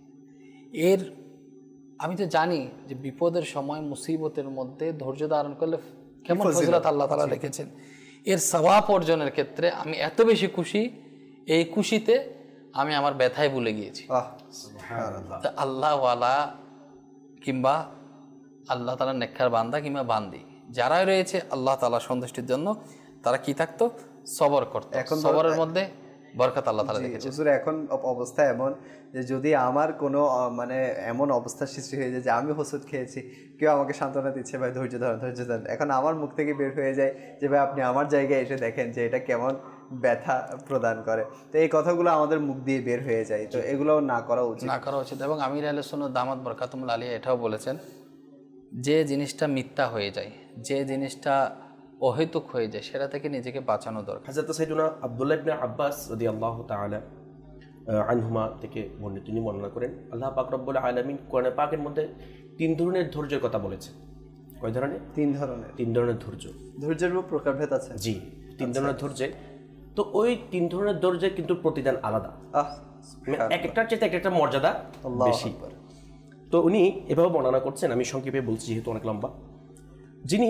আমি তো জানি যে বিপদের সময়, মুসিবতের মধ্যে ধৈর্য ধারণ করলে কেমন ফজিলত আল্লাহ তাআলা লিখেছেন। এর সওয়াব অর্জনের ক্ষেত্রে আমি এত বেশি খুশি, এই খুশিতে আমি আমার ব্যথায় ভুলে গিয়েছি। আল্লাহওয়ালা কিংবা আল্লাহ তাআলার নেককার বান্দা কিংবা বান্দি যারাই রয়েছে আল্লাহ তাআলার সন্তুষ্টির জন্য, তারা কি থাকতো? সবর করতো। এখন সবরের মধ্যে বরকত আল্লাহ তাআলা রেখেছেন। হুজুর, এখন অবস্থা এমন যে যদি আমার কোনো মানে এমন অবস্থা সৃষ্টি হয়ে যায় যে আমি ওষুধ খেয়েছি, কেউ আমাকে সান্ত্বনা দিচ্ছে, ভাই ধৈর্য ধরেন, ধৈর্য ধরেন, এখন আমার মুখ থেকে বের হয়ে যায় যে ভাই আপনি আমার জায়গায় এসে দেখেন যে এটা কেমন ব্যথা প্রদান করে। তো এই কথাগুলো আমাদের মুখ দিয়ে বের হয়ে যায়, তো এগুলো না করা উচিত, না করা উচিত। এবং আমির আহলে সুন্নাত দামাত বরকাতুহুল আলিয়া এটাও বলেছেন, যে জিনিসটা মিথ্যা হয়ে যায়, যে জিনিসটা অহেতুক হয়ে যায়, সেটা থেকে নিজেকে বাঁচানো দরকার। হযরত সাইয়্যিদুনা আব্দুল্লাহ ইবনে আব্বাস রাদিয়াল্লাহু তাআলা আনহুমা থেকে তিনি বর্ণনা করেন, আল্লাহ পাক রব্বুল আলামিন কোরআনে পাকের মধ্যে 3 ধরনের ধৈর্যের কথা বলেছেন। কয় ধরনের? 3 ধরনের ধৈর্য। ধৈর্যের প্রকারভেদ আছে? জি, 3 ধরনের ধৈর্য। তো ওই 3 ধরনের ধৈর্যের কিন্তু প্রতিদান আলাদা, এক একটার চেয়ে এক একটা মর্যাদা বেশি। তো উনি এভাবে বর্ণনা করছেন, আমি সংক্ষেপে বলছি যেহেতু অনেক লম্বা। যিনি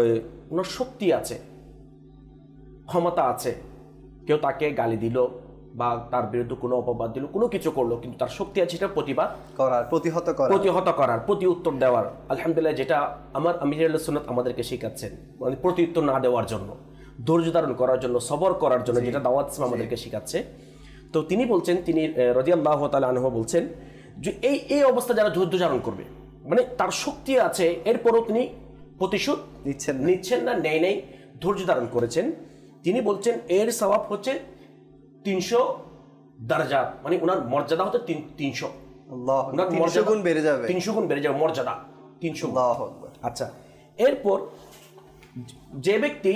ওনার শক্তি আছে, ক্ষমতা আছে, কেউ তাকে গালি দিল, বা তার বিরুদ্ধে কোনো অপবাদ দিল, কোনো কিছু করলো, কিন্তু তার শক্তি আছে সেটা প্রতিবাদ করার, প্রতিহত করার, প্রতি উত্তর দেওয়ার। আলহামদুলিল্লাহ, যেটা আমার আমির আহলে সুন্নাত আমাদেরকে শেখাচ্ছেন, মানে প্রতি উত্তর না দেওয়ার জন্য, ধৈর্য ধারণ করার জন্য, সবর করার জন্য, যেটা দাওয়াত ইসলাম আমাদেরকে শেখাচ্ছে। তো তিনি বলছেন, তিনি রাদিয়াল্লাহু তাআলা আনহু বলছেন যে এই অবস্থা যারা ধৈর্য ধারণ করবে, মানে তার শক্তি আছে, এরপরও তিনি প্রতিশোধ নিচ্ছেন না, নেই, ধৈর্য ধারণ করেছেন। তিনি বলছেন এর সওয়াব হচ্ছে 300 দরজা, মানে ওনার মর্যাদা হচ্ছে 300। আল্লাহ, 300 গুণ বেড়ে যাবে, 300 গুণ বেড়ে যাবে মর্যাদা, 300। আল্লাহু আকবার। আচ্ছা, এরপর যে ব্যক্তি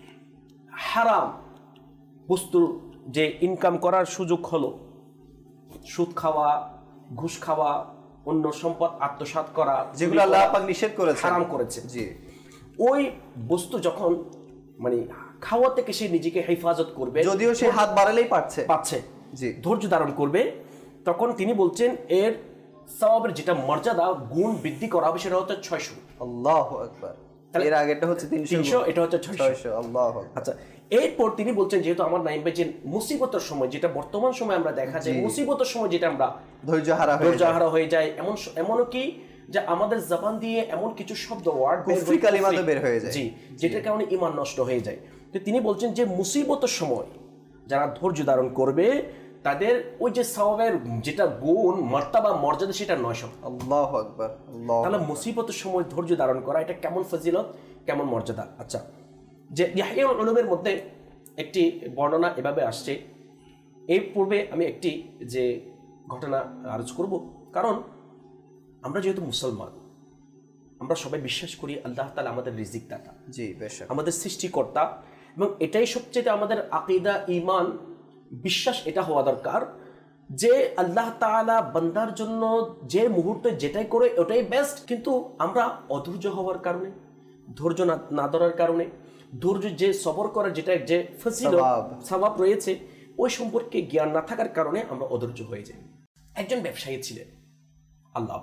হারাম বস্তু যে ইনকাম করার সুযোগ হলো, সুদ খাওয়া, ঘুষ খাওয়া, অন্য সম্পদ আত্মসাৎ করা, যেগুলো আল্লাহ পাক নিষেধ করেছে, হারাম করেছে, জি, ওই বস্তু যখন মানে খাওয়া থেকে সে নিজেকে হেফাজত করবে, যদিও সে হাত বাড়ালেই পাচ্ছে, জি, ধৈর্য ধারণ করবে, তখন তিনি বলছেন এর সওয়াবের যেটা মর্যাদা গুণ বৃদ্ধি করা হবে সেটা হচ্ছে 600। আল্লাহু আকবার। এর আগেটা হচ্ছে 300, এটা হচ্ছে 600। আল্লাহু আকবার। আচ্ছা, এরপর তিনি বলছেন, যেহেতু আমার নাইম ভাই, যে মুসিবতের সময়, যেটা বর্তমান সময় আমরা দেখা যায়, মুসিবতের সময় যেটা আমরা ধৈর্য হারা হয়ে যায়, এমনও কি যে আমাদের জবান দিয়ে এমন কিছু শব্দ, ওয়ার্ড, কুফরি কালিমা বের হয়ে যায়, জি, যেটার কারণে ঈমান নষ্ট হয়ে যায়। তো তিনি বলছেন যে মুসিবতের সময় যারা ধৈর্য ধারণ করবে তাদের ওই যে সওয়াবের যেটা গুণ, মার্তাবা, মর্যাদা, সেটা 900। আল্লাহু আকবার। তাহলে মুসিবতের সময় ধৈর্য ধারণ করা, এটা কেমন ফজিলত, কেমন মর্যাদা। আচ্ছা, যে ইহইয়াউল উলুমের মধ্যে একটি বর্ণনা এভাবে আসছে। এই পূর্বে আমি একটি যে ঘটনা আরজ করব, কারণ আমরা যেহেতু মুসলমান, আমরা সবাই বিশ্বাস করি আল্লাহ তাআলা আমাদের রিজিক দাতা, জি, বেশক, আমাদের সৃষ্টিকর্তা, এবং এটাই সবচেয়ে আমাদের আকীদা, ঈমান, বিশ্বাস এটা হওয়া দরকার যে আল্লাহ তাআলা বান্দার জন্য যে মুহূর্তে যেটাই করে ওটাই বেস্ট। কিন্তু আমরা অধৈর্য হওয়ার কারণে, ধৈর্য না ধরার কারণে, ধৈর্য যে সবর করার যেটা যে ফজিলত, সওয়াব রয়েছে, ওই সম্পর্কে জ্ঞান না থাকার কারণে আমরা অধৈর্য হয়ে যাই। একজন ব্যবসায়ী ছিলেন আল্লাহ,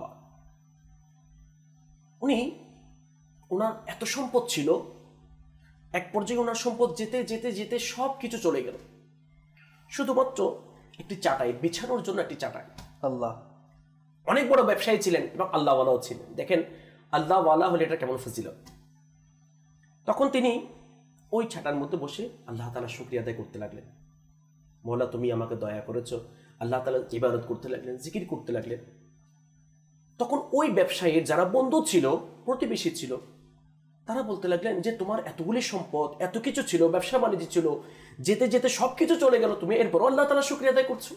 উনি ওনার এত সম্পদ ছিল, এক পর্যায়ে ওনার সম্পদ যেতে যেতে যেতে সব কিছু চলে গেল, শুধুমাত্র একটি চাটাই, বিছানোর জন্য একটি চাটাই। আল্লাহ, অনেক বড় ব্যবসায়ী ছিলেন এবং আল্লাহওয়ালাও ছিলেন। দেখেন আল্লাহওয়ালা হলে এটা কেমন ফজিলত। তখন তিনি ওই ছাটার মধ্যে বসে আল্লাহ তাআলা শুকরিয়া আদায় করতে লাগলেন, মওলা তুমি আমাকে দয়া করেছো। আল্লাহ তাআলা ইবাদত করতে লাগলেন, জিকির করতে লাগলেন। তখন ওই ব্যবসায়ীর যারা বন্ধু ছিল, প্রতিবেশী ছিল, তারা বলতে লাগলেন যে তোমার এতগুলি সম্পদ, এত কিছু ছিল, ব্যবসা বাণিজ্য ছিল, যেতে যেতে সবকিছু চলে গেল, তুমি এরপর আল্লাহ তাআলা শুকরিয়া আদায় করছো।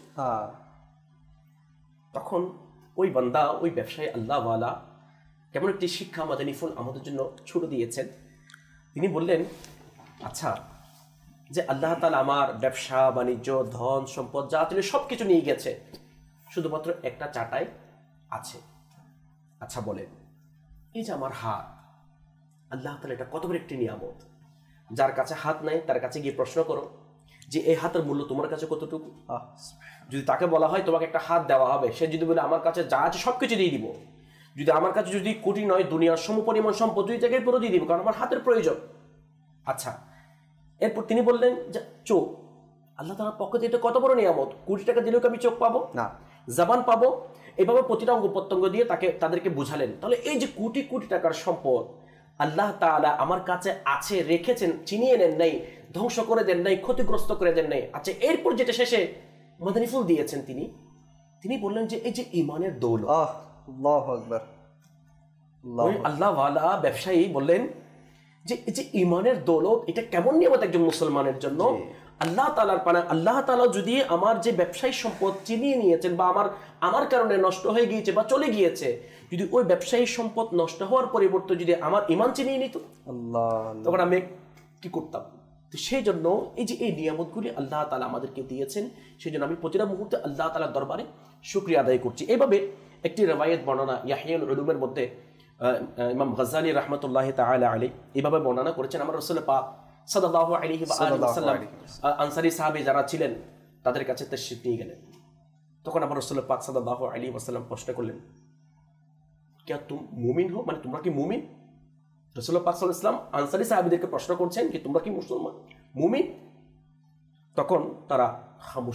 তখন ওই বান্দা, ওই ব্যবসায়ী আল্লাহওয়ালা কেমন একটি শিক্ষা আমাদের নিফুল আমাদের জন্য ছুড়ে দিয়েছেন। তিনি বললেন, আচ্ছা, যে আল্লাহ তাআলা আমার ব্যবসা বাণিজ্য, ধন সম্পদ যা ছিল সবকিছু নিয়ে গেছে, শুধুমাত্র একটা চাটাই আছে। আচ্ছা বলেন, এই যে আমার হাত, আল্লাহ তাআলা এটা কত বড় একটি নিয়ামত। যার কাছে হাত নাই তার কাছে গিয়ে প্রশ্ন করো যে এই হাতের মূল্য তোমার কাছে কতটুকু। যদি তাকে বলা হয় তোমাকে একটা হাত দেওয়া হবে, সে যদি বলে আমার কাছে যা আছে সবকিছু দিয়ে দিব, যদি আমার কাছে যদি কোটি নয় দুনিয়ার সমপরিমাণ সম্পদ যদি তাকে পুরো দিয়ে দিব, কারণ আমার হাতের প্রয়োজন। আচ্ছা, এরপর তিনি বললেন যে চোখ, আল্লাহ তাআলার পক্ষ থেকে এটা কত বড় নিয়ামত, কোটি টাকা দিলেও কি আমি চোখ পাবো না, জবান পাবো। এভাবে প্রতিটা অঙ্গ প্রত্যঙ্গ দিয়ে তাদেরকে বুঝালেন। তাহলে এই যে কোটি কোটি টাকার সম্পদ আল্লাহ তাআলা আমার কাছে আছে, রেখেছেন, চিনিয়ে নেন নাই, ধ্বংস করে দেন নাই, ক্ষতিগ্রস্ত করে দেন নাই। আচ্ছা, এরপর যেটা শেষে মাদানী ফুল দিয়েছেন তিনি বললেন যে এই যে ঈমানের দৌলত, আল্লাহু আকবার। আল্লাহওয়ালা ব্যবসায়ী বললেন যে এই যে ঈমানের দৌলত, এটা কেমন নিয়ামত একজন মুসলমানের জন্য। আল্লাহ তাআলার পানা, আল্লাহ তাআলা যদি আমার যে ব্যবসায়ী সম্পদ চিনিয়ে নিয়েছেন বা আমার কারণে নষ্ট হয়ে গিয়েছে বা চলে গিয়েছে, যদি ওই ব্যবসায়ী সম্পদ নষ্ট হওয়ার পরিবর্তে যদি আমার ঈমান চিনিয়ে নিত, তখন আমি কি করতাম। তো সেই জন্য এই যে এই নিয়ামতগুলি আল্লাহ তাআলা আমাদেরকে দিয়েছেন, সেই জন্য আমি প্রতিটা মুহূর্তে আল্লাহ তাআলার দরবারে শুকরিয়া আদায় করছি। এইভাবে একটি রওয়ায়াত বর্ণনা ইহইয়াউল উলুমের মধ্যে ইমাম গাজ্জালী রাহমাতুল্লাহি তাআলা আলাইহি এইভাবে বর্ণনা করেছেন, আমার রাসূল পাক সাল্লাল্লাহু আলাইহি ওয়াসাল্লাম আনসারী সাহাবী যারা ছিলেন তাদের কাছে তাশরীফ নিয়ে গেলেন। তখন আমার রাসূল পাক সাল্লাল্লাহু আলাইহি ওয়াসাল্লাম প্রশ্ন করলেন, क्या तुम মুমিন हो, মানে তোমরা কি মুমিন? রাসূল পাক সাল্লাল্লাহু আলাইহি ওয়াসাল্লাম আনসারী সাহাবীদেরকে প্রশ্ন করছেন কি তোমরা কি মুসলমান, মুমিন? তখন তারা খামোশ,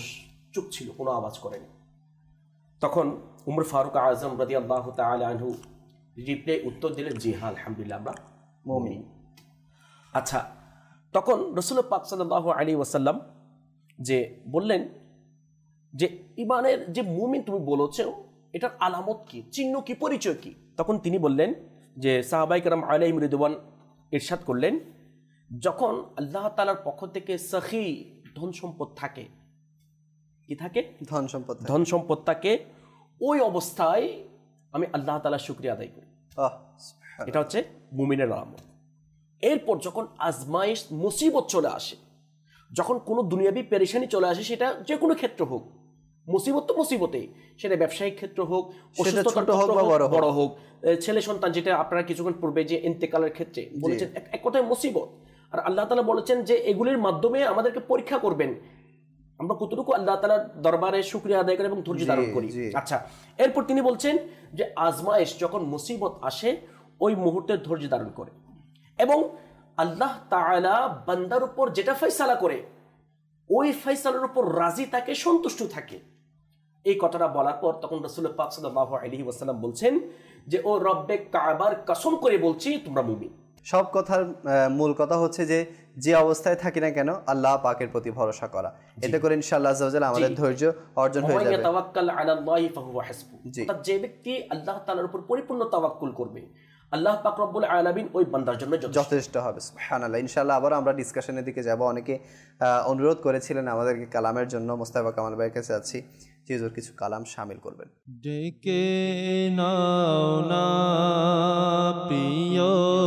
চুপ ছিল, কোনো আওয়াজ করেনি। তখন উমর ফারুক আজম রাদিয়াল্লাহু তাআলা আনহু রিপ্লাই উত্তর দিলেন, জি হ্যাঁ আলহামদুলিল্লাহ আমরা মুমিন। আচ্ছা, তখন রাসূলুল্লাহ পাক সাল্লাল্লাহু আলাইহি ওয়াসাল্লাম যে বললেন যে ইমানের যে মুমিন তুমি বলেছো, এটার আলামত কি, চিহ্ন কি, পরিচয় কি? তখন তিনি বললেন যে সাহাবায়ে কেরাম আলাইহিম রিদওয়ান ইরশাদ করলেন, যখন আল্লাহ তাআলার পক্ষ থেকে সখী ধন সম্পদ থাকে, কি থাকে? ধন সম্পদ থাকে, ওই অবস্থায় আমি আল্লাহ তাআলার শুকরিয়া আদায় করি। এটা হচ্ছে মুমিনের আলামত। এরপর যখন আজমাইশ মুসিবত চলে আসে, যখন কোনো দুনিয়াবি পেরেশানি চলে আসে, সেটা যে কোনো ক্ষেত্র হোক, মুসিবত তো মুসিবতেই, সেটা ব্যবসায়িক ক্ষেত্র হোক, বড় হোক, ছেলে সন্তান, যেটা আপনারা কিছুক্ষণ পূর্বে যে ইন্তেকালের ক্ষেত্রে বলেছেন, এক কথায় মুসিবত। আর আল্লাহ তাআলা বলেছেন যে এগুলির মাধ্যমে আমাদেরকে পরীক্ষা করবেন আমরা কতটুকু আল্লাহ তাআলার দরবারে শুকরিয়া আদায় করি এবং ধৈর্য ধারণ করি। আচ্ছা, এরপর তিনি বলছেন যে আজমাইশ যখন মুসিবত আসে, ওই মুহূর্তে ধৈর্য ধারণ করে এবং আল্লাহ তাআলা বান্দার উপর যেটা ফয়সালা করে, ওই ফয়সালার উপর রাজি থাকে, সন্তুষ্ট থাকে। এই কথাটা বলার পর তখন রাসূলুল্লাহ পাক সাল্লাল্লাহু আলাইহি ওয়াসাল্লাম বলছেন যে ও রব্বে কাবার কসম করে বলছি তোমরা মুমিন। সব কথার মূল কথা হচ্ছে যে যে অবস্থায় থাকি না কেন আল্লাহ পাকের প্রতি ভরসা করা, এতে করে ইনশাআল্লাহ আযজা ওয়া জাল্লা আমাদের ধৈর্য অর্জন হয়ে যাবে। তাওয়াক্কাল আলাল্লাহি ফাহুয়া হাসবু। অর্থাৎ যে ব্যক্তি আল্লাহ তাআলার উপর পরিপূর্ণ তাওয়াক্কুল করবে, আল্লাহ পাক রব্বুল আলামিন ওই বান্দার জন্য যথেষ্ট হবে। সুবহানাল্লাহ। ইনশাআল্লাহ আবার আমরা ডিসকাশনের দিকে যাব। অনেকে অনুরোধ করেছিলেন আমাদেরকে কালামের জন্য, মোস্তাফা কামাল ভাইয়ের কাছে আছি যে হুজুর কিছু কালাম শামিল করবেন। ডেকে নাও না প্রিয়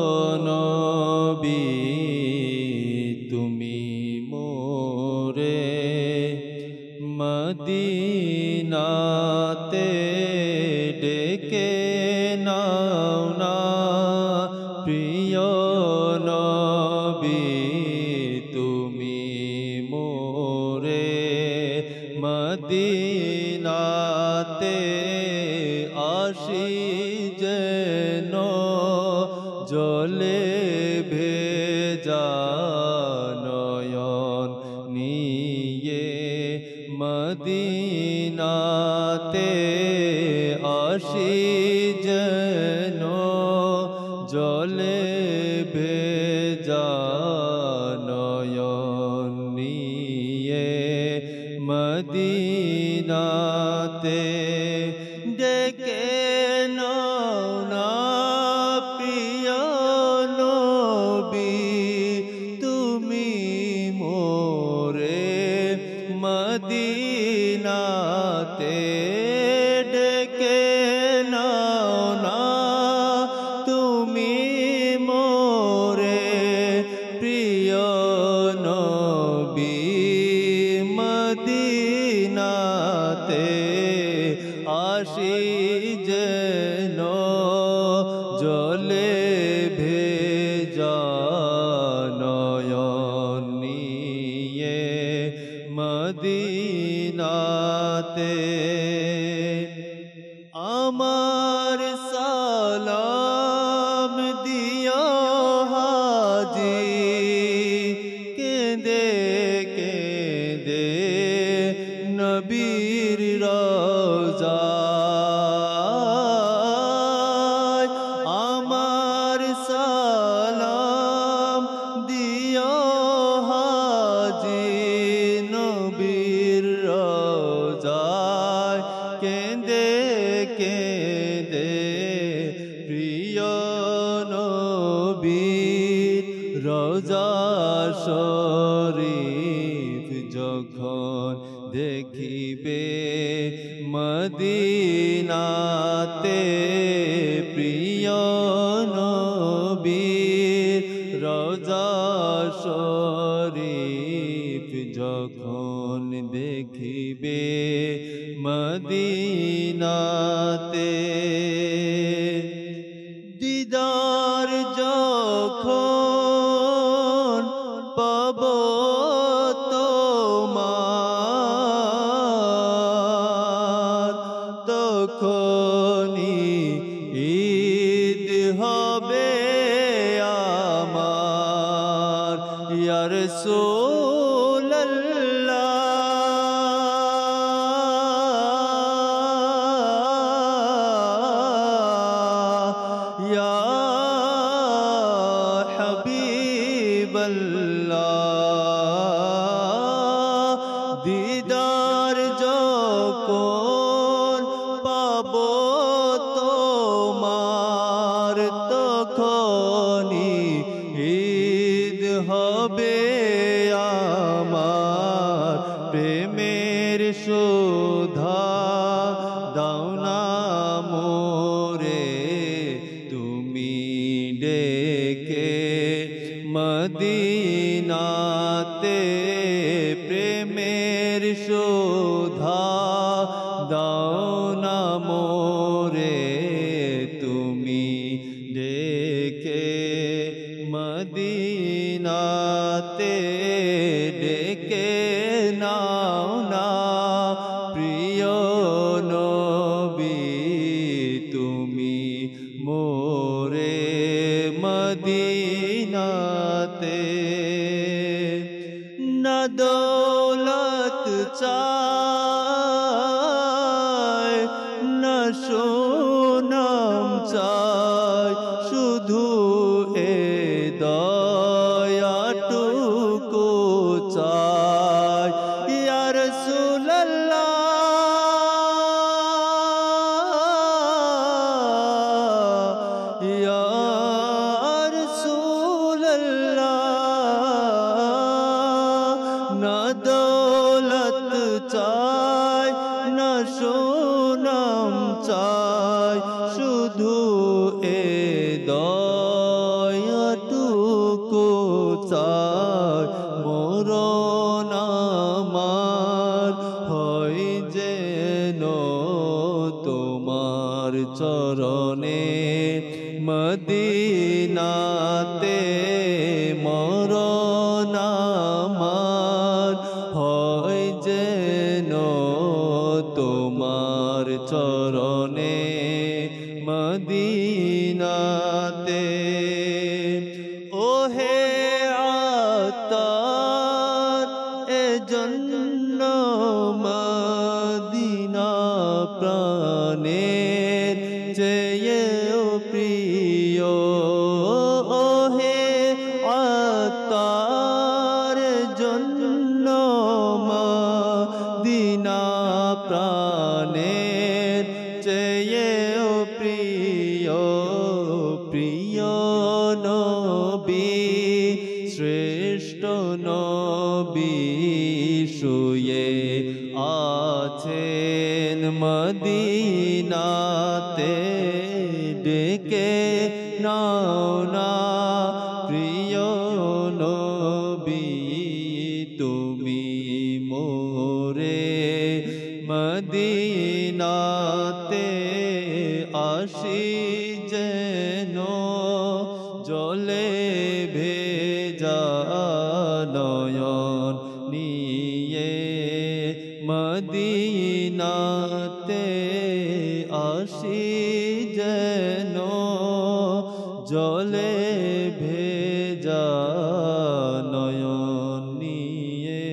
নবী, তুমি মোরে মদিনাতে, ডেকে নাও না প্রিয় নবী, তুমি মোরে মদিনাতে, আসি যেন জলে ভেজা নয়ন নিয়ে, মদিনাতে আসি যেন জলে ভেজা নয়ন নিয়ে, মদিনাতে ডেকে নাও না প্রিয় নবী, তুমি মোরে মদিনাতে, ডেকে নাও না তুমি মোরে প্রিয় নবী, মদিনাতে আসি যেন জলে ভেজা নয়ন নিয়ে, মদিনাতে। আমার সালাম দিও হাজি, কেঁদে কেঁদে নবীর রওজায়, আমার সালাম দিও হাজি নবীর রওজায়, কেঁদে কেঁদে প্রিয় নবীর রওজা শরীফ যখন দেখিবে, মদিনাতে প্রিয় নবীর রওজা শরীফ যখন দেখিবে, মদিনাতে দিদার যখন পাব তোমার, তখনই ঈদ হবে আমার, ইয়া রাসূলুল্লাহ দিদার যখন পাবো তোমার তখনই ঈদ হবে আমার প্রেমের শোধা দাও না মোরে তুমি ডেকে মদিনাতে প্রেমের শোধা দাও না মোরে তুমি ডেকে মদিনাতে ডেকে নাও না প্রিয় নবী তুমি মোরে মদিনাতে না দৌলত চাই না সোনাম চাই শুধু এ দয়াটুকু চাই ইয়া রাসূলুল্লাহ ইয়া রাসূলুল্লাহ না দৌলত চাই না সোনাম চাই শুধু এ দয়াটুকু চাই মরণ আমার হয় যেন তোমার চরণে মদিনাতে মরণ আমার হয় যেন তোমার চরণে মদিনাতে ওহে আতার এজন্য মদিনা প্রাণের চেয়েও প্রিয় ওহে আতার জন্য মদিনা প্রাণের চেয়েও প্রিয় প্রিয় নবী শ্রেষ্ঠ নবী শুয়ে আছেন মদিনাতে ডেকে নাও না প্রিয় নবী তুমি মোরে মদিনাতে আসি যেন জলে ভেজা নয়ন নিয়ে মদিনাতে আসি যেন জলে ভেজা নয়ন নিয়ে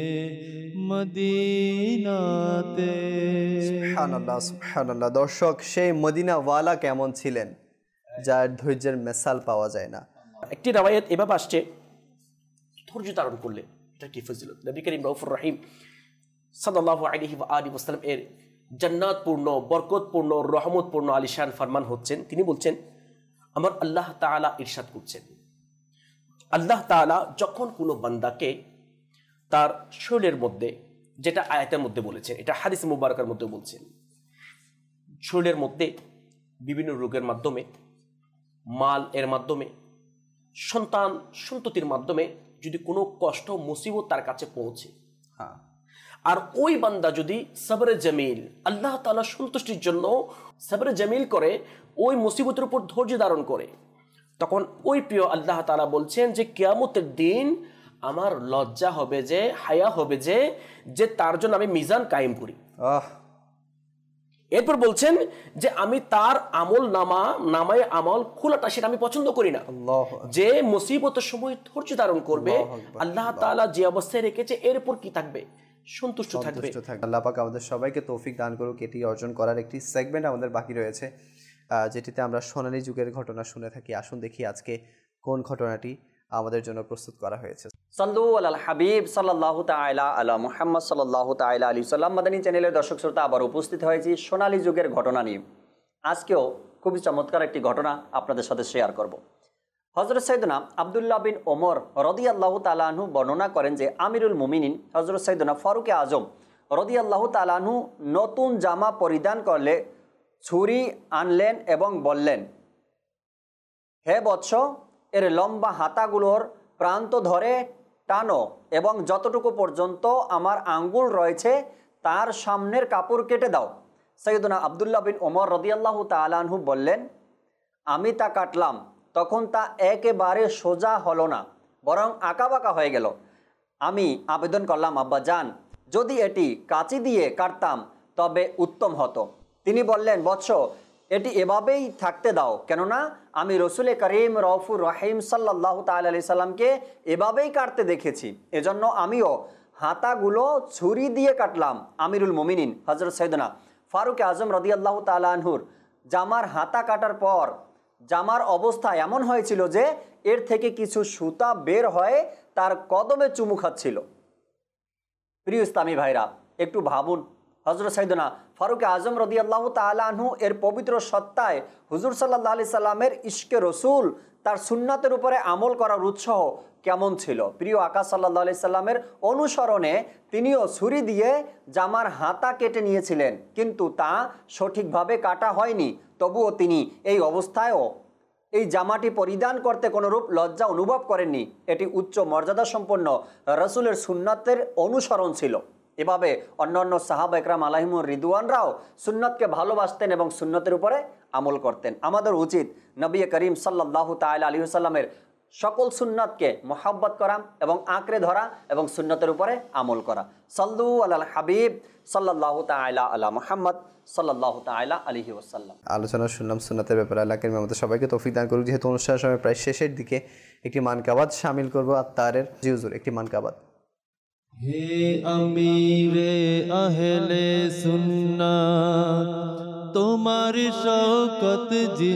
মদিনাতে। সুবহানাল্লাহ সুবহানাল্লাহ। দর্শক, সেই মদিনাওয়ালা কেমন ছিলেন যার ধৈর্যের মেসাল পাওয়া যায় না। একটি রাওয়ায়াত এভাবে আসছে, ধৈর্য ধারণ করলে এটা কি ফজিলত। নবী করিম রাউফুর রহিম সাল্লাল্লাহু আলাইহি ওয়া আলিহি ওয়াসাল্লাম এর জান্নাতপূর্ণ, বরকতপূর্ণ, রহমতপূর্ণ আলিশান ফরমান হচ্ছেন। তিনি বলছেন, আমার আল্লাহ তাআলা ইরশাদ করছেন, আল্লাহ তাআলা যখন কোনো বান্দাকে তার শরীরের মধ্যে, যেটা আয়াতের মধ্যে বলেছেন, এটা হাদিস মুবারকের মধ্যে বলছেন, শরীরের মধ্যে বিভিন্ন রোগের মাধ্যমে, মাল এর মাধ্যমে, সন্তান সন্ততির মাধ্যমে যদি কোনো কষ্ট মুসিবত তার কাছে পৌঁছে, আর ওই বান্দা যদি সবরে জামিল, আল্লাহ তাআলা সন্তুষ্টির জন্য সবরে জামিল করে, ওই মুসিবতের উপর ধৈর্য ধারণ করে, তখন ওই প্রিয় আল্লাহ তাআলা বলছেন যে কিয়ামতের দিন আমার লজ্জা হবে যে, হায়া হবে যে তার জন্য আমি মিজান কায়েম করি। এরপর বলছেন যে আমি তার আমল নামায় আমল খোলাটা সেটা আমি পছন্দ করি না। যে মুসিবতের সময় ধৈর্য ধারণ করবে, আল্লাহ তাআলা যে অবস্থায় রেখেছে এর উপর কি থাকবে, সন্তুষ্ট থাকবে। আল্লাহ পাক আমাদের সবাইকে তৌফিক দান করুক। এটি অর্জন করার একটি সেগমেন্ট আমাদের বাকি রয়েছে, যেটিতে আমরা সোনালী যুগের ঘটনা শুনে থাকি। আসুন দেখি আজকে কোন ঘটনাটি আমাদের জন্য প্রস্তুত করা হয়েছে। সাল্লু আলাল হাবিব সাল্লাল্লাহু তাআলা আলা মুহাম্মদ সাল্লাল্লাহু তাআলা আলাইহি সাল্লাম। মাদানী চ্যানেলের দর্শক শ্রোতা, আবার উপস্থিত হয়েছি সোনালী যুগের ঘটনা নিয়ে। আজকেও খুবই চমৎকার একটি ঘটনা আপনাদের সাথে শেয়ার করব। হযরত সাইয়েদনা আব্দুল্লাহ বিন ওমর রাদিয়াল্লাহু তাআলা আনহু বর্ণনা করেন যে আমিরুল মুমিনিন হযরত সাইয়েদনা ফারুক আজম রাদিয়াল্লাহু তাআলা আনহু নতুন জামা পরিধান করলে ছুরি আনলেন এবং বললেন, হে বৎস, এর লম্বা হাতাগুলোর প্রান্ত ধরে টানো এবং যতটুকু পর্যন্ত আমার আঙ্গুল রয়েছে তার সামনের কাপড় কেটে দাও। সাইয়েদনা আব্দুল্লাহ বিন ওমর রাদিয়াল্লাহু তাআলা আনহু বললেন, আমি তা কাটলাম, তখন তা একেবারে সোজা হলো না, বরং আঁকাবাঁকা হয়ে গেল। আমি আবেদন করলাম, আব্বা জান, যদি এটি কাঁচি দিয়ে কাটতাম তবে উত্তম হতো। তিনি বললেন, বৎস, এটি এভাবেই থাকতে দাও, কেননা আমি রসুল করিম রউফুর রহিম সাল্লাল্লাহু তাআলা আলাইহি সাল্লামকে এভাবেই কাটতে দেখেছি, এজন্য আমিও হাতাগুলো ছুরি দিয়ে কাটলাম। আমিরুল মুমিনিন হযরত সাইয়েদনা ফারুক আজম রাদিয়াল্লাহু তাআলা আনহুর জামার হাতা কাটার পর জামার অবস্থা এমন হয়েছিল যে এর থেকে কিছু সুতা বের হয়ে তার কদমে চুমু খাচ্ছিল। প্রিয় ইসলামী ভাইরা, একটু ভাবুন, হযরত সাইয়েদনা ফারুক আজম রাদিয়াল্লাহু তাআলা আনহু এর পবিত্র সত্তায় হুজুর সাল্লাল্লাহু আলাইহি সাল্লামের ইশকে রসুল, তার সুন্নাতের উপরে আমল করার উৎসাহ কেমন ছিল। প্রিয় আকা সাল্লাল্লাহু আলাইহি সাল্লামের অনুসরণে তিনিও ছুরি দিয়ে জামার হাতা কেটে নিয়েছিলেন, কিন্তু তা সঠিকভাবে কাটা হয়নি। তবুও তিনি এই অবস্থায়ও এই জামাটি পরিধান করতে কোনোরূপ লজ্জা অনুভব করেননি। এটি উচ্চ মর্যাদা সম্পন্ন রসুলের সুন্নাতের অনুসরণ ছিল। এভাবে অন্যান্য সাহাবা একরাম আলাইহিমুর রিদওয়ানরাও সুন্নতকে ভালোবাসতেন এবং সুন্নতের উপরে আমল করতেন। আমাদের উচিত নবী করিম সাল্লাল্লাহু তাআলা আলাইহি ওয়াসাল্লামের সকল সুন্নতকে মোহাব্বত করা এবং আঁকড়ে ধরা এবং সুন্নতের উপরে আমল করা। সাল্লু আলাল হাবিব সাল্লাল্লাহু তাআলা আলা মুহাম্মদ সাল্লাল্লাহু তাআলা আলাইহি ওয়াসাল্লাম। আলোচনা শুনলাম সুন্নতের ব্যাপারে। আল্লাহ করিম আমাদের সবাইকে তৌফিক দান করুক। যেহেতু অনুষ্ঠানের সময় প্রায় শেষের দিকে, একটি মানকাবাত শামিল করবো আত্মারের। জি হুজুর, একটি মানকাবাত। হে আমিরে আহলে সুন্নাত, তোমার শওকত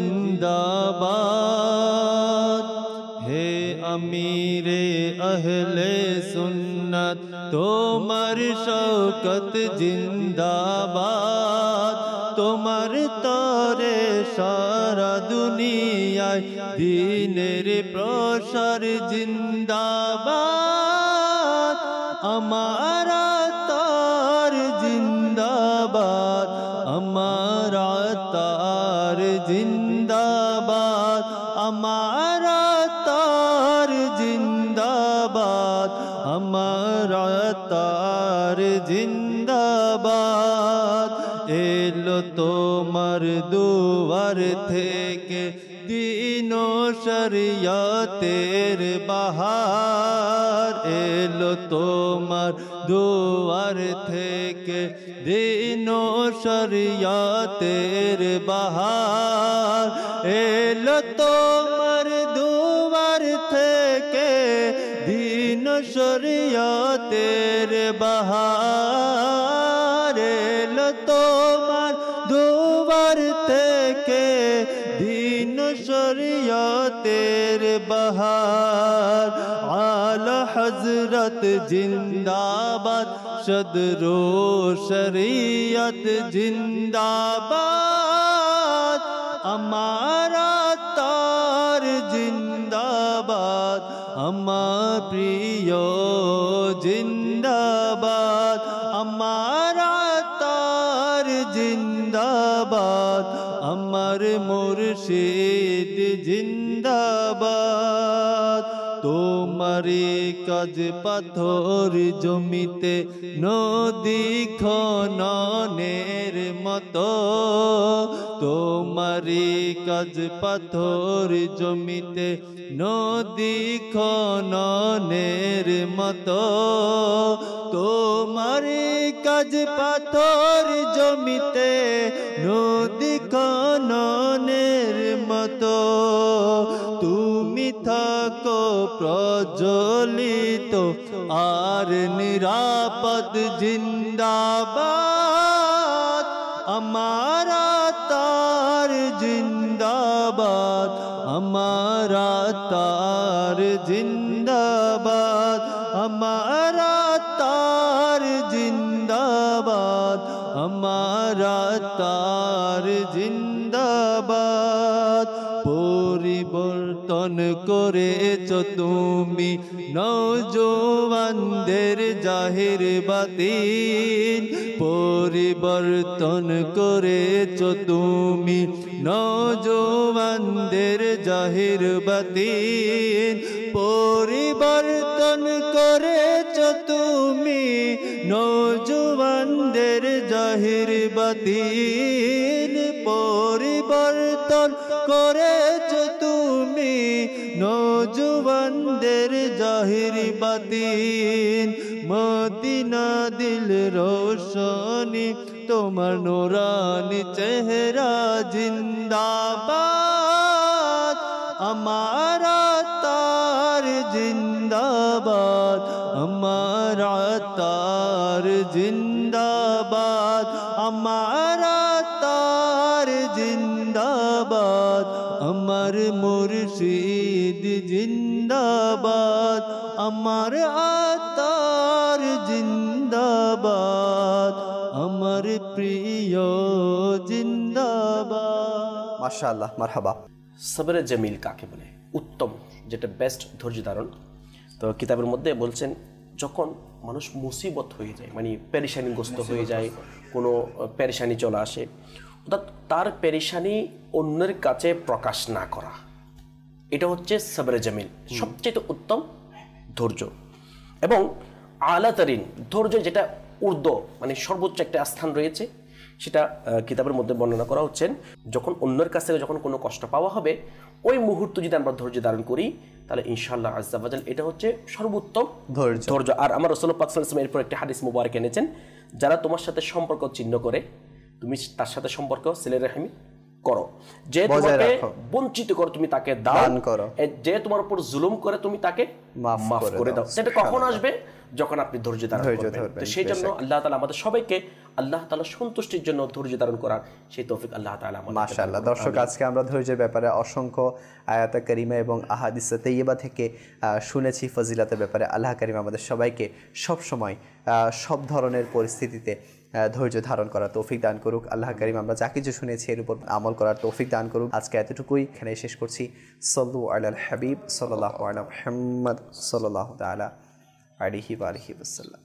জিন্দাবাদ। হে আমিরে আহলে সুন্নাত, তোমার শওকত জিন্দাবাদ। তোমার তরে সারা দুনিয়ায় দ্বীনের প্রসার জিন্দাবাদ। আমার তার জিন্দাবাদ, আমার তার জিন্দাবাদ, আমার তার জিন্দাবাদ, আমার তার জিন্দাবাদ। এলো তোমার দুয়ার থেকে দিন ও শরিয়তের বাহার। এলো তোমার দুয়ার থেকে দিন ও শরিয়তের বাহার। এলো তোমার দুয়ার থেকে দিন ও শরিয়তের বাহার। এলো তোমার দুয়ার থেকে দিন শরিয়তের বাহার। আলা হযরত জিন্দাবাদ, সদরো শরিয়ত জিন্দাবাদ। আমার তার জিন্দাবাদ, আমার প্রিয় জিন্দাবাদ, আমার তার জিন্দাবাদ, আমার মুর্শিদ জিন্দাবাদ। তোমারি কাজ পাথর জমিতে নদী খননের মতো। তোমারি কাজ পাথর জমিতে নদী খননের মতো। তোমারি কাজ পাথর জমিতে নদী খননের মতো। তুমি থাকো প্রজ্বলিত আর নিরাপদ জিন্দাবাদ। আমার তার জিন্দাবাদ, আমার তার জিন্দাবাদ, আমার আত্মার জিন্দাবাদ। পরিবর্তন করেছ তুমি নওজোয়ানদের জাহির বাতিন, পরিবর্তন করেছ তুমি নওজোয়ানদের জাহির বাতিন, পরিবর্তন করেছ তুমি নওজোয়ানদের জাহির বাতিন, পরিবর্তন করেছ তুমি নওজোয়ানদের জাহির বাতিন। মদিনা দিল রোশনি তোমার নুরানি চেহারা জিন্দাবাদ, আমার আত্মার জিন্দাবাদ, আমার আত্মার জিন্দাবাদ, আমার আত্মার জিন্দাবাদ, আমার মুর্শিদ জিন্দাবাদ, আমার আত্মার জিন্দাবাদ, আমার প্রিয় জিন্দাবাদ। মাশাআল্লাহ, মারহাবা। সবরে জামিল কাকে বলে? উত্তম, যেটা বেস্ট ধৈর্য ধারণ। তো কিতাবের মধ্যে বলছেন যখন মানুষ মুসিবত হয়ে যায়, মানে পেরেশানিগ্রস্ত হয়ে যায়, কোনো পেরেশানি চলে আসে, অর্থাৎ তার পেরেশানি অন্যের কাছে প্রকাশ না করা, এটা হচ্ছে সবরে জামিল, সবচেয়ে উত্তম ধৈর্য। এবং আলাতারিন ধৈর্য, যেটা ঊর্ধ্ব মানে সর্বোচ্চ একটা স্থান রয়েছে, সেটা কিতাবের মধ্যে বর্ণনা করা হচ্ছেন যখন অন্যের কাছ থেকে যখন কোনো কষ্ট পাওয়া হবে, ওই মুহূর্তে যদি আমরা ধৈর্য ধারণ করি তাহলে ইনশাআল্লাহ আজ্জা ওয়া জাল এটা হচ্ছে সর্বোত্তম ধৈর্য। আর আমার রাসূলুল্লাহ পাক সাল্লাল্লাহু আলাইহি ওয়াসাল্লাম এরপর একটা হাদিস মুবারক এনেছেন, যারা তোমার সাথে সম্পর্ক ছিন্ন করে তুমি তার সাথে সম্পর্ক সিলে রাহমি করো, যে তোমাকে বঞ্চিত করে তুমি তাকে দান করো, যে তোমার উপর জুলুম করে তুমি তাকে মাফ করে দাও। সেটা কখন আসবে? যখন আপনি ধৈর্য ধারণ করবেন। তো সেই জন্য আল্লাহ তাআলা আমাদের সবাইকে আল্লাহ তাআলা সন্তুষ্টির জন্য ধৈর্য ধারণ করার সেই তৌফিক আল্লাহ তাআলা আমাদের। মাশাআল্লাহ। দর্শক, আজকে আমরা ধৈর্যের ব্যাপারে অসংখ্য আয়াত কারিমা এবং আহাদিসে তাইয়্যিবা থেকে শুনেছি ফজিলতের ব্যাপারে। আল্লাহ কারীম আমাদের সবাইকে সব সময় সব ধরনের পরিস্থিতিতে ধৈর্য ধারণ করার তৌফিক দান করুক। আল্লাহ কারীম আমরা যা কিছু শুনেছি এর উপর আমল করার তৌফিক দান করুক। আজকে এতটুকুই, এখানে শেষ করছি। সাল্লু আলাল হাবিব সাল্লাল্লাহু আলা মুহাম্মদ সাল্লাল্লাহু তাআলা আলাইহি ওয়া আলিহি ওয়াসাল্লাম।